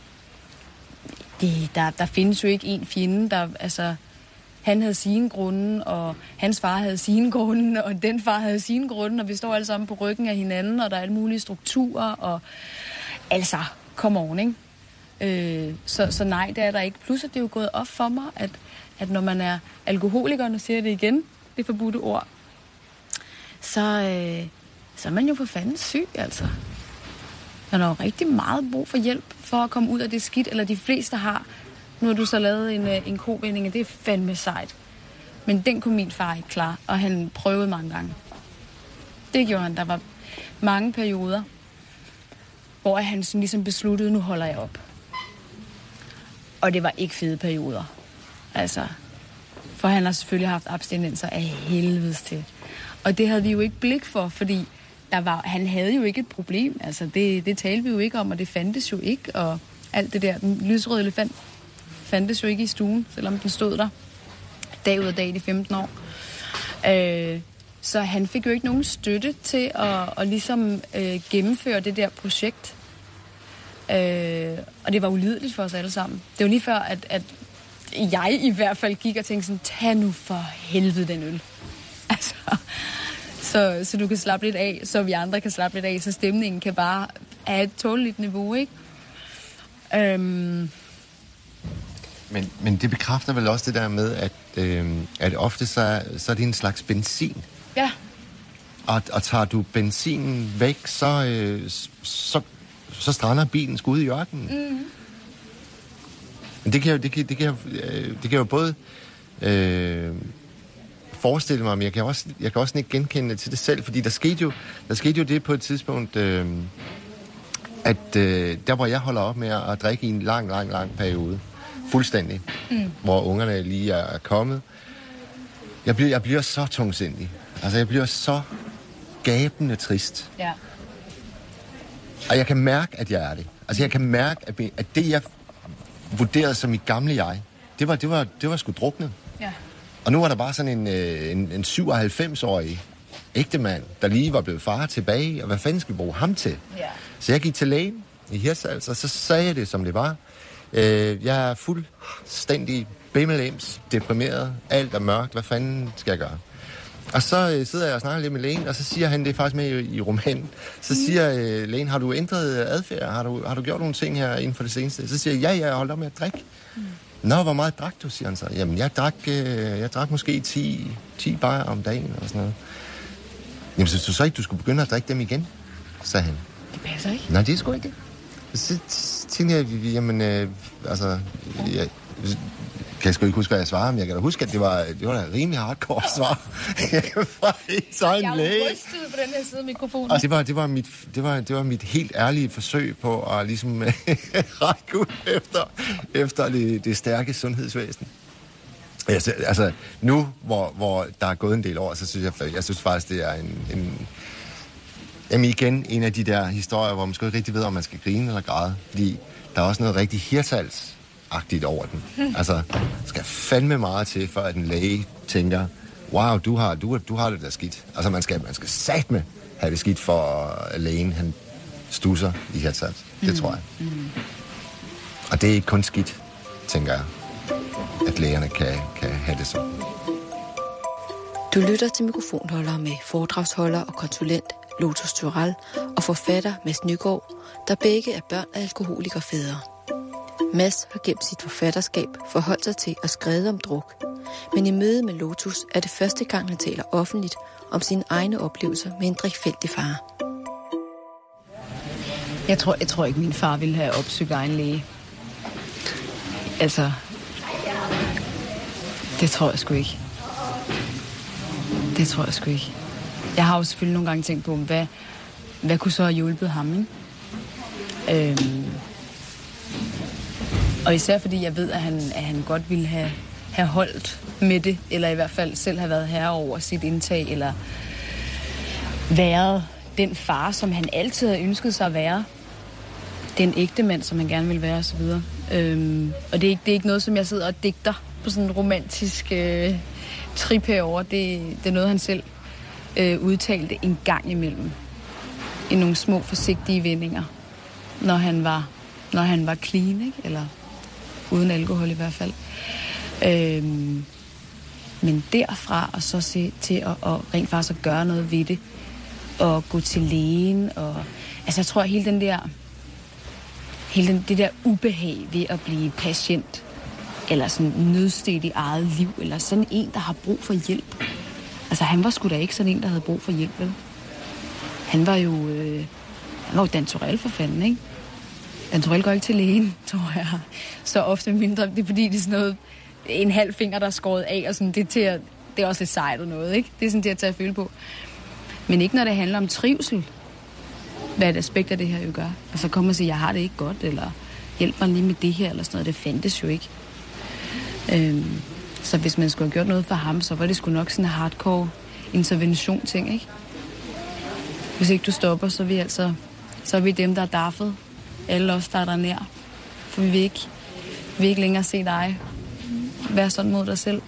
det, der, der findes jo ikke en fjende, der, altså, han havde sine grunde, og hans far havde sine grunde, og den far havde sine grunde, og vi står alle sammen på ryggen af hinanden, og der er alle mulige strukturer, og altså, come on, ikke? Øh, så, så nej, det er der ikke. Plus, at det er jo gået op for mig, at, at når man er alkoholiker, nu siger jeg det igen, det forbudte ord, så, øh, så er man jo for fanden syg, altså. Man har jo rigtig meget brug for hjælp for at komme ud af det skidt, eller de fleste har. Nu har du så lavet en, en kovending, og det er fandme sejt. Men den kunne min far ikke klare, og han prøvede mange gange. Det gjorde han. Der var mange perioder, hvor han sådan ligesom besluttede, nu holder jeg op. Og det var ikke fede perioder. Altså, for han har selvfølgelig haft abstinenser af helvedes til. Og det havde vi jo ikke blik for, fordi der var, han havde jo ikke et problem. Altså, det, det talte vi jo ikke om, og det fandtes jo ikke. Og alt det der, den lysrøde elefant, fandtes jo ikke i stuen, selvom den stod der dag ud af dag i de femten år. Øh, så han fik jo ikke nogen støtte til at, at ligesom øh, gennemføre det der projekt. Øh, og det var ulideligt for os alle sammen. Det var lige før, at, at jeg i hvert fald gik og tænkte sådan, tag nu for helvede den øl. Altså, så, så du kan slappe lidt af, så vi andre kan slappe lidt af, så stemningen kan bare have et tåleligt niveau, ikke? Øhm. Men, men det bekræfter vel også det der med, at, øh, at ofte så, så er det en slags benzin. Ja. Og, og tager du benzinen væk, så, øh, så, så strander bilen sgu ud i ørkenen. Mm-hmm. Men det kan jo, det kan, det kan, øh, det kan jo både øh, forestille mig, men jeg kan også, jeg kan også ikke genkende til det selv, fordi der skete jo, der skete jo det på et tidspunkt, øh, at øh, der hvor jeg holder op med at drikke i en lang, lang, lang periode, fuldstændig, mm. hvor ungerne lige er kommet, jeg bliver, jeg bliver så tungsindig. Altså, jeg bliver så gabende trist. Ja. Og jeg kan mærke, at jeg er det. Altså, jeg kan mærke, at, at det, jeg vurderede som mit gamle jeg, det var, det var, det var sgu druknet. Ja. Og nu var der bare sådan en, en, en syvoghalvfems-årig ægtemand, der lige var blevet far tilbage, og hvad fanden skal vi bruge ham til? Ja. Så jeg gik til lægen i Hirtshals, og så sagde jeg det, som det var. Øh, jeg er fuldstændig bimmelams, deprimeret, alt er mørkt, hvad fanden skal jeg gøre? Og så øh, sidder jeg og snakker lidt med lægen, og så siger han, det er faktisk med i, i romanen, så siger øh, lægen, har du ændret adfærd? Har du, har du gjort nogle ting her inden for det seneste? Så siger jeg, ja, ja, jeg har holdt op med at drikke. Mm. Nå, hvor meget drak du, siger han så. Jamen, jeg drak, øh, jeg drak måske ti bajer om dagen, og sådan noget. Jamen, så du så ikke, du skulle begynde at drikke dem igen? Sagde han. Det passer ikke. Nej, det er sgu ikke det. Så tænkte jeg, jamen, øh, altså, jeg, kan jeg sgu ikke huske, hvad jeg svarede, men jeg kan da huske, at det var, det var da rimelig hardcore svar. Fra ens egen læge. Jeg er rystet på den her side af mikrofonen. Og det var, det var, mit, det var, det var mit helt ærlige forsøg på at ligesom række ud efter, efter det, det stærke sundhedsvæsen. Altså, nu, hvor, hvor der er gået en del år, så synes jeg, jeg synes faktisk, det er en, en jamen igen, en af de der historier, hvor man sgu ikke rigtig ved, om man skal grine eller græde. Fordi der er også noget rigtig hirsalsagtigt over den. Altså, der skal fandme meget til, for at en læge tænker, wow, du har, du, du har det der skidt. Altså, man skal, man skal satme have det skidt, for at lægen, han stusser i hirsals. Det mm. tror jeg. Mm. Og det er ikke kun skidt, tænker jeg, at lægerne kan, kan have det sådan. Du lytter til mikrofonholder med foredragsholder og konsulent Lotus Tural og forfatter Mads Nygaard, der begge er børn af alkoholikerfædre. Mads har gennem sit forfatterskab forholdt sig til at skrive om druk, men i møde med Lotus er det første gang, han taler offentligt om sine egne oplevelser med en drikfældig far. Jeg tror, jeg tror ikke, min far ville have opsøgt egen læge. Altså, det tror jeg sgu ikke. Det tror jeg sgu ikke. Jeg har jo selvfølgelig nogle gange tænkt på, hvad, hvad kunne så have hjulpet ham, ikke? Øhm, og især fordi jeg ved, at han, at han godt ville have, have holdt med det, eller i hvert fald selv have været herre over sit indtag, eller været den far, som han altid har ønsket sig at være. Den ægte mand, som han gerne vil være, osv. Øhm, og det er, ikke, det er ikke noget, som jeg sidder og digter på sådan en romantisk øh, trip herover. Det, det er noget, han selv øh, udtalte en gang imellem. I nogle små, forsigtige vendinger. Når han var, når han var clean, ikke? Eller uden alkohol i hvert fald. Øhm, men derfra og så se til at, at rent faktisk at gøre noget ved det. Og gå til lægen. Og, altså jeg tror, at hele den der... Hele den, det der ubehag ved at blive patient, eller sådan nødstet i eget liv, eller sådan en, der har brug for hjælp. Altså, han var sgu da ikke sådan en, der havde brug for hjælp, vel? Han var jo, øh, han var jo Dan Turell for fanden, ikke? Dan Turell går ikke til lægen, tror jeg. Så ofte mindre, det er fordi, det er sådan noget, en halv finger, der er skåret af, og sådan, det er, til at, det er også lidt sejt og noget, ikke? Det er sådan til at tage at føle på. Men ikke når det handler om trivsel. Hvad et aspekt af det her jo gør. Og så kommer og siger, jeg har det ikke godt, eller hjælp mig lige med det her, eller sådan noget. Det fandtes jo ikke. Øhm, så hvis man skulle have gjort noget for ham, så var det sgu nok sådan en hardcore intervention-ting, ikke? Hvis ikke du stopper, så er vi altså, så er vi dem, der er daffet. Alle os, der er der nær. For vi vil ikke, vi vil ikke længere se dig være sådan mod dig selv.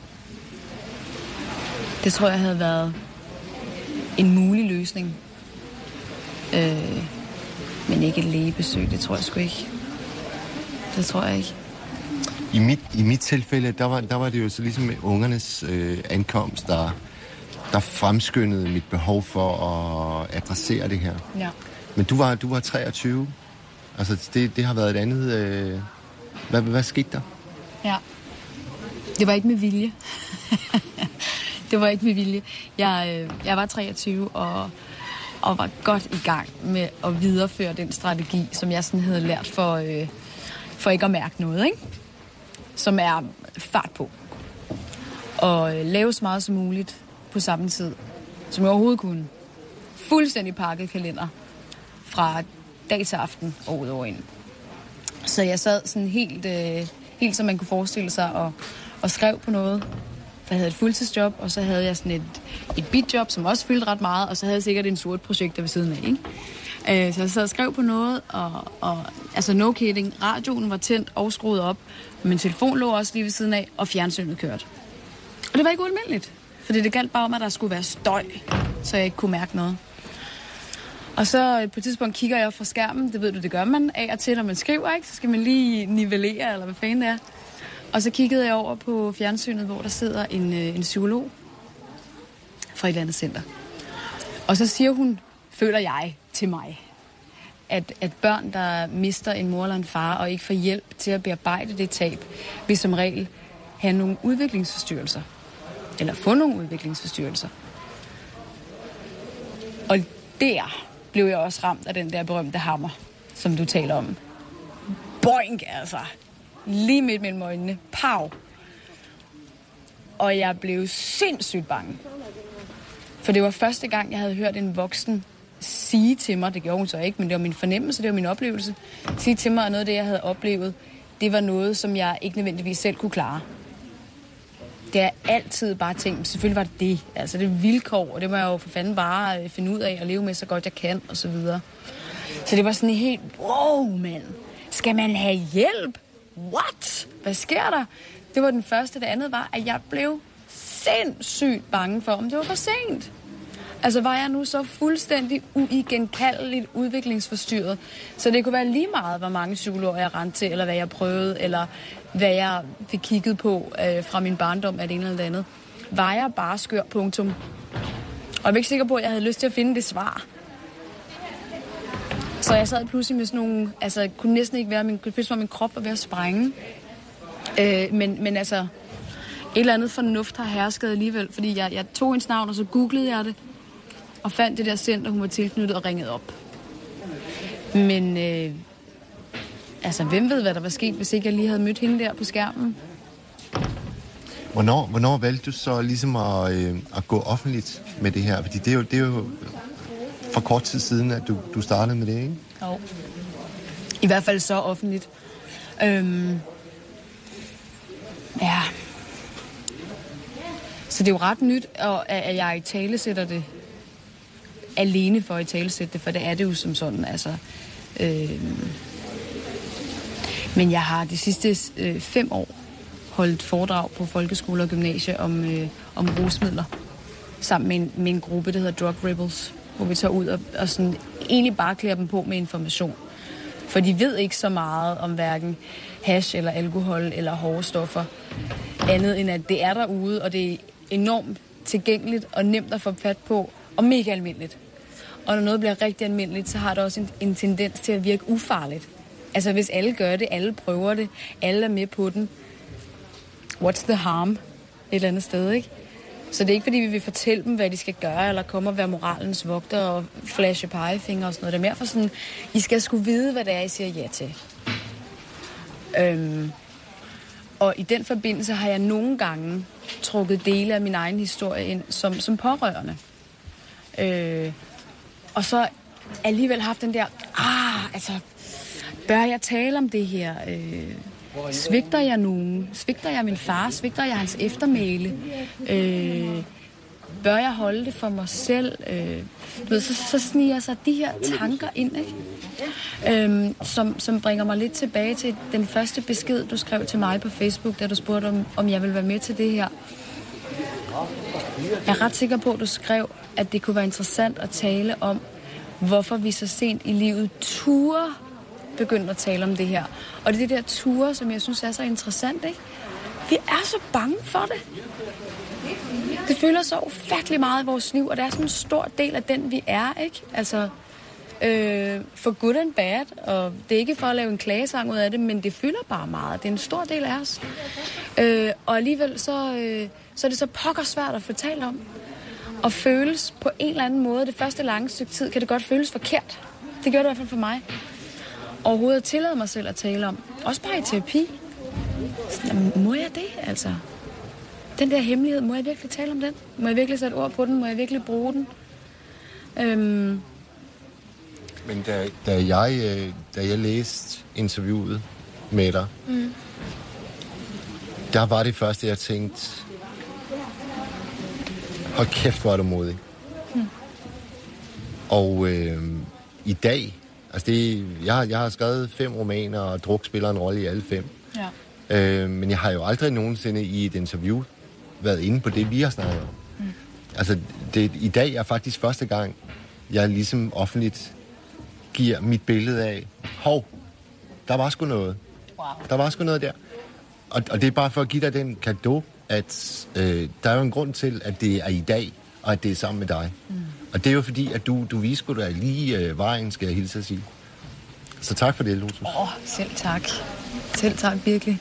Det tror jeg havde været en mulig løsning. Øh, men ikke et lægebesøg, det tror jeg sgu ikke. Det tror jeg ikke. I mit, i mit tilfælde, der var, der var det jo så ligesom med ungernes øh, ankomst, der, der fremskyndede mit behov for at adressere det her. Ja. Men du var, du var treogtyve. Altså, det, det har været et andet... Øh, hvad, hvad skete der? Ja. Det var ikke med vilje. Det var ikke med vilje. Jeg, øh, jeg var treogtyve, og... og var godt i gang med at videreføre den strategi, som jeg sådan havde lært for, øh, for ikke at mærke noget, ikke? Som er fart på. Og øh, lave så meget som muligt på samme tid, som jeg overhovedet kunne. Fuldstændig pakket kalender fra dag til aften og ud over ind. Så jeg sad sådan helt, øh, helt som man kunne forestille sig, og, og skrev på noget. For jeg havde et fuldtidsjob, og så havde jeg sådan et, et bitjob, som også fyldte ret meget, og så havde jeg sikkert en sort projekt der ved siden af, ikke? Så jeg sad og skrev på noget, og, og altså no kidding, radioen var tændt og skruet op, min telefon lå også lige ved siden af, og fjernsynet kørte. Og det var ikke ualmindeligt, fordi det galt bare om, at der skulle være støj, så jeg ikke kunne mærke noget. Og så på et tidspunkt kigger jeg fra skærmen, det ved du, det gør man af og til, når man skriver, ikke? Så skal man lige nivellere, eller hvad fanden det er. Og så kiggede jeg over på fjernsynet, hvor der sidder en, en psykolog fra et eller andet center. Og så siger hun, føler jeg til mig, at, at børn, der mister en mor eller en far, og ikke får hjælp til at bearbejde det tab, vil som regel have nogle udviklingsforstyrrelser. Eller få nogle udviklingsforstyrrelser. Og der blev jeg også ramt af den der berømte hammer, som du taler om. Boink, altså. Lige midt mellem øjnene. Pow. Og jeg blev sindssygt bange. For det var første gang, jeg havde hørt en voksen sige til mig, det gjorde hun så ikke, men det var min fornemmelse, det var min oplevelse, sige til mig, at noget af det, jeg havde oplevet, det var noget, som jeg ikke nødvendigvis selv kunne klare. Det er altid bare tænkt, selvfølgelig var det det. Altså det er vilkår, og det må jeg jo for fanden bare finde ud af og leve med så godt jeg kan, og så videre. Så det var sådan helt, wow, mand. Skal man have hjælp? What? Hvad sker der? Det var den første. Det andet var, at jeg blev sindssygt bange for, om det var for sent. Altså var jeg nu så fuldstændig uigenkaldeligt udviklingsforstyrret, så det kunne være lige meget, hvor mange psykologer jeg rendte til, eller hvad jeg prøvede, eller hvad jeg fik kigget på øh, fra min barndom af det ene eller det andet. Var jeg bare skør, punktum. Og jeg var ikke sikker på, at jeg havde lyst til at finde det svar. Så jeg sad pludselig med sådan nogle, altså jeg kunne næsten ikke være, min, kunne føle, som min krop var ved at sprænge. Øh, men, men altså, et eller andet fornuft har hersket alligevel, fordi jeg, jeg tog hendes navn, og så googlede jeg det, og fandt det der center, hun var tilknyttet, og ringede op. Men, øh, altså, hvem ved, hvad der var sket, hvis ikke jeg lige havde mødt hende der på skærmen? Hvornår, hvornår valgte du så ligesom at, øh, at gå offentligt med det her? Fordi det er jo, det er jo for kort tid siden, at du, du startede med det, ikke? Jo. I hvert fald så offentligt. Øhm, ja. Så det er jo ret nyt, at jeg i tale sætter det alene for at tale sætte det, for det er det jo som sådan, altså. Øhm, men jeg har de sidste øh, fem år holdt foredrag på folkeskole og gymnasie om, øh, om rusmidler, sammen med en, med en gruppe, der hedder Drug Rebels, hvor vi tager ud og, og sådan, egentlig bare klæder dem på med information. For de ved ikke så meget om hverken hash eller alkohol eller hårde stoffer, andet end at det er derude, og det er enormt tilgængeligt og nemt at få fat på, og mega almindeligt. Og når noget bliver rigtig almindeligt, så har det også en, en tendens til at virke ufarligt. Altså hvis alle gør det, alle prøver det, alle er med på den. What's the harm? Et eller andet sted, ikke? Så det er ikke fordi, vi vil fortælle dem, hvad de skal gøre, eller komme og være moralens vogter og flashe pegefinger og sådan noget. Det er mere for sådan, I skal sgu vide, hvad det er, I siger ja til. Øhm, og i den forbindelse har jeg nogle gange trukket dele af min egen historie ind som, som pårørende. Øh, og så alligevel haft den der, ah, altså, bør jeg tale om det her? Øh, svigter jeg nogen? Svigter jeg min far? Svigter jeg hans eftermæle? Øh, bør jeg holde det for mig selv? Øh, du ved, så, så sniger sig de her tanker ind, ikke? Øh, som, som bringer mig lidt tilbage til den første besked, du skrev til mig på Facebook, da du spurgte, om, om jeg ville være med til det her. Jeg er ret sikker på, at du skrev, at det kunne være interessant at tale om, hvorfor vi så sent i livet turde begynde at tale om det her. Og det er det der ture, som jeg synes er så interessant, ikke? Vi er så bange for det. Det fylder så ufattelig meget i vores liv, og det er sådan en stor del af den, vi er, ikke? Altså, øh, for good and bad, og det er ikke for at lave en klagesang ud af det, men det fylder bare meget. Det er en stor del af os. Øh, og alligevel så, øh, så er det så pokker svært at fortælle om. Og føles på en eller anden måde, det første lange stykke tid, kan det godt føles forkert. Det gør det i hvert fald for mig. Overhovedet at tillade mig selv at tale om. Også bare i terapi. Sådan, må jeg det, altså? Den der hemmelighed, må jeg virkelig tale om den? Må jeg virkelig sætte ord på den? Må jeg virkelig bruge den? Øhm. Men da, da, jeg, da jeg læste interviewet med dig, mm. der var det første, jeg tænkte, hold kæft, hvor er du modig. Mm. Og øh, i dag, altså det, jeg, jeg har skrevet fem romaner, og druk spiller en rolle i alle fem. Ja. Øh, men jeg har jo aldrig nogensinde i et interview været inde på det, vi har snakket om. Mm. Altså, det, i dag er faktisk første gang, jeg ligesom offentligt giver mit billede af, hov, der var sgu noget. Wow. Der var sgu noget der. Og, og det er bare for at give dig den cadeau, at øh, der er jo en grund til, at det er i dag, og at det er sammen med dig. Mm. Og det er jo fordi, at du, du viser dig lige øh, vejen, skal jeg hilse at sige. Så tak for det, Lotus. Åh, oh, selv tak. Selv tak, virkelig.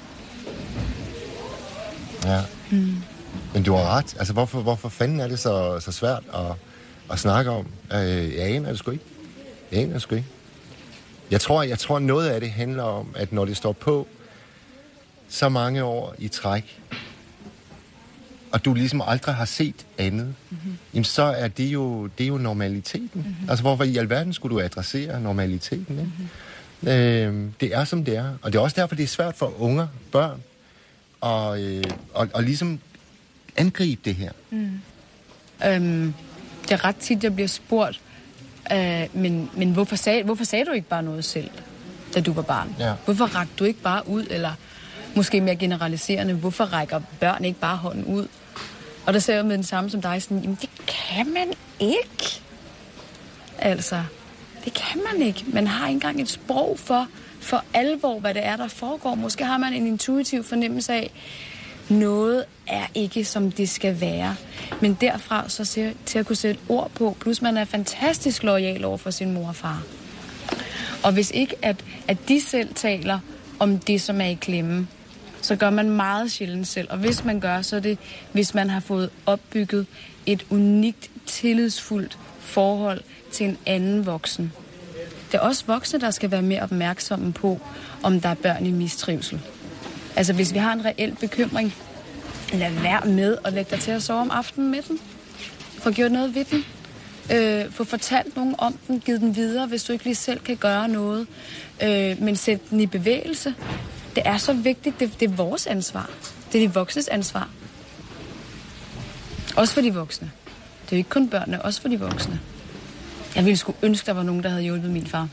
Ja. Mm. Men du har ret. Altså, hvorfor, hvorfor fanden er det så, så svært at, at snakke om? Øh, jeg aner det sgu ikke. Jeg aner det sgu ikke. Jeg tror, jeg tror, noget af det handler om, at når det står på så mange år i træk, og du ligesom aldrig har set andet, mm-hmm. jamen så er det jo, det er jo normaliteten. Mm-hmm. Altså hvorfor i alverden skulle du adressere normaliteten? Ikke? Mm-hmm. Øh, det er som det er, og det er også derfor, det er svært for unger, børn, og, øh, og, og ligesom angribe det her. Mm. Øhm, det er ret tit, jeg bliver spurgt, øh, men, men hvorfor, sagde, hvorfor sagde du ikke bare noget selv, da du var barn? Ja. Hvorfor rakte du ikke bare ud, eller måske mere generaliserende, hvorfor rækker børn ikke bare hånden ud? Og der ser jeg med den samme som dig, sådan, jamen det kan man ikke. Altså, det kan man ikke. Man har ikke engang et sprog for, for alvor, hvad det er, der foregår. Måske har man en intuitiv fornemmelse af, noget er ikke, som det skal være. Men derfra så til, til at kunne sætte ord på, plus man er fantastisk loyal over for sin mor og far. Og hvis ikke, at, at de selv taler om det, som er i klemme, så gør man meget sjældent selv. Og hvis man gør, så er det, hvis man har fået opbygget et unikt, tillidsfuldt forhold til en anden voksen. Det er også voksne, der skal være mere opmærksomme på, om der er børn i mistrivsel. Altså, hvis vi har en reel bekymring, lad være med at lægge dig til at sove om aftenen med den. Få gjort noget ved den. Øh, få fortalt nogen om den, givet den videre, hvis du ikke lige selv kan gøre noget. Øh, men sæt den i bevægelse. Det er så vigtigt. Det, det er vores ansvar. Det er de voksnes ansvar. Også for de voksne. Det er jo ikke kun børnene, også for de voksne. Jeg ville sgu ønske, der var nogen, der havde hjulpet min far.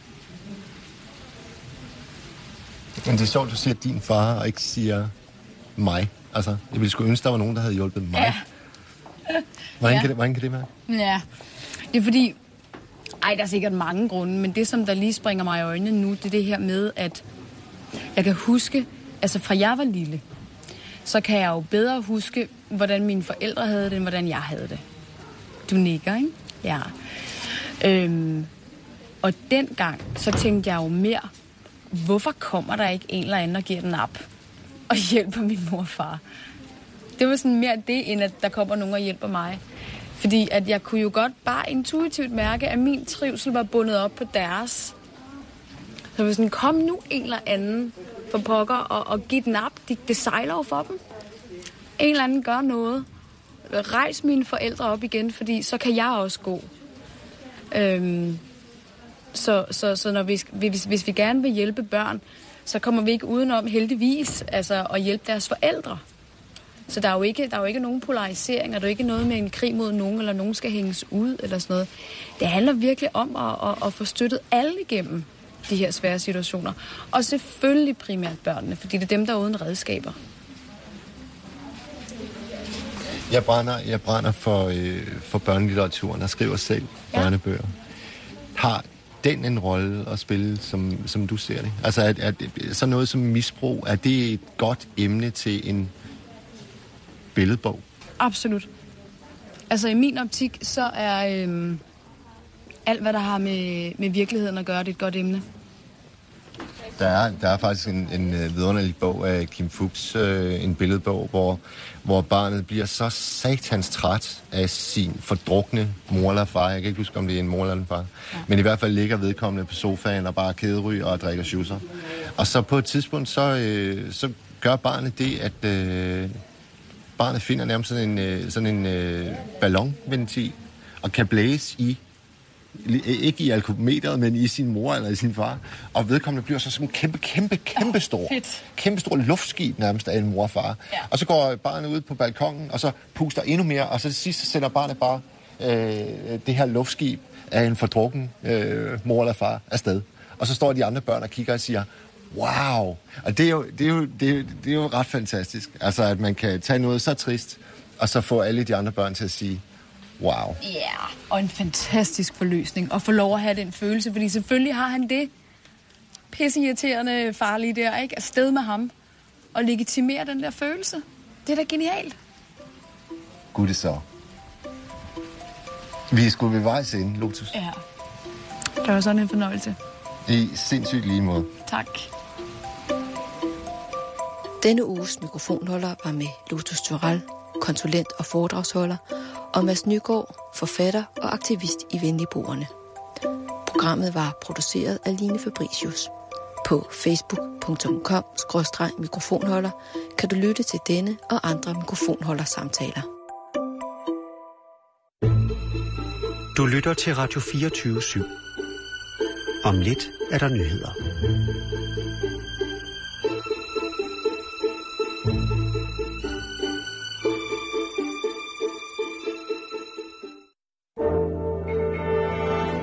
Men det er sjovt, du siger din far, og ikke siger mig. Altså, jeg ville sgu ønske, der var nogen, der havde hjulpet mig. Ja. Hvordan, ja. Kan det, hvordan kan det være? Ja, det er fordi... Ej, der er sikkert mange grunde, men det, som der lige springer mig i øjnene nu, det er det her med, at jeg kan huske... Altså, fra jeg var lille, så kan jeg jo bedre huske, hvordan mine forældre havde det, end hvordan jeg havde det. Du nikker, ikke? Ja. Øhm, og dengang, så tænkte jeg jo mere... Hvorfor kommer der ikke en eller anden og giver den op og hjælper min mor og far? Det var sådan mere det, end at der kommer nogen og hjælper mig. Fordi at jeg kunne jo godt bare intuitivt mærke, at min trivsel var bundet op på deres. Så jeg var sådan, kom nu en eller anden for pokker og, og giv den op. Det, det sejler jo for dem. En eller anden gør noget. Rejs mine forældre op igen, fordi så kan jeg også gå. Øhm... Så, så, så når vi, hvis, hvis vi gerne vil hjælpe børn, så kommer vi ikke udenom heldigvis altså, at hjælpe deres forældre. Så der er, jo ikke, der er jo ikke nogen polarisering, og der er jo ikke noget med en krig mod nogen, eller nogen skal hænges ud, eller sådan noget. Det handler virkelig om at, at, at få støttet alle igennem de her svære situationer. Og selvfølgelig primært børnene, fordi det er dem, der er uden redskaber. Jeg brænder, jeg brænder for, øh, for børnelitteraturen og skriver selv ja. børnebøger. Har den en rolle at spille, som, som du ser det? Altså, er, er det, så noget som misbrug, er det et godt emne til en billedbog? Absolut. Altså, i min optik, så er øhm, alt, hvad der har med, med virkeligheden at gøre, det er et godt emne. Der er, der er faktisk en, en vidunderlig bog af Kim Fuchs, øh, en billedbog, hvor, hvor barnet bliver så satans træt af sin fordrukne mor eller far. Jeg kan ikke huske, om det er en mor eller en far. Ja. Men i hvert fald ligger vedkommende på sofaen og bare kæderyger og drikker schusser. Og så på et tidspunkt, så, øh, så gør barnet det, at øh, barnet finder nærmest sådan en, øh, sådan en øh, ballonventil og kan blæse i ikke i alkometeret, men i sin mor eller i sin far. Og vedkommende bliver så sådan en kæmpe, kæmpe, kæmpe stor, oh, kæmpe stor luftskib nærmest af en mor og far. Ja. Og så går barnet ud på balkongen, og så puster endnu mere, og så til sidst så sender barnet bare øh, det her luftskib af en fordrukken øh, mor eller far afsted. Og så står de andre børn og kigger og siger, wow! Og det er jo, det er jo, det er, det er jo ret fantastisk. Altså, at man kan tage noget så trist, og så få alle de andre børn til at sige, wow. Ja, yeah. Og en fantastisk forløsning. Og få lov at have den følelse, fordi selvfølgelig har han det pisseirriterende farlige der, ikke? Afsted med ham. Og legitimere den der følelse. Det er da genialt. Gud det så. Vi er sgu ved vejs ende, Lotus. Ja. Det var sådan en fornøjelse. I sindssygt lige måde. Tak. Denne uges mikrofonholder var med Lotus Turell, konsulent og foredragsholder, og Mads Nygaard, forfatter og aktivist i Venligboerne. Programmet var produceret af Line Fabricius. På facebook punktum com skråstreg mikrofonholder kan du lytte til denne og andre mikrofonholder-samtaler. Du lytter til Radio fireogtyve syv. Om lidt er der nyheder.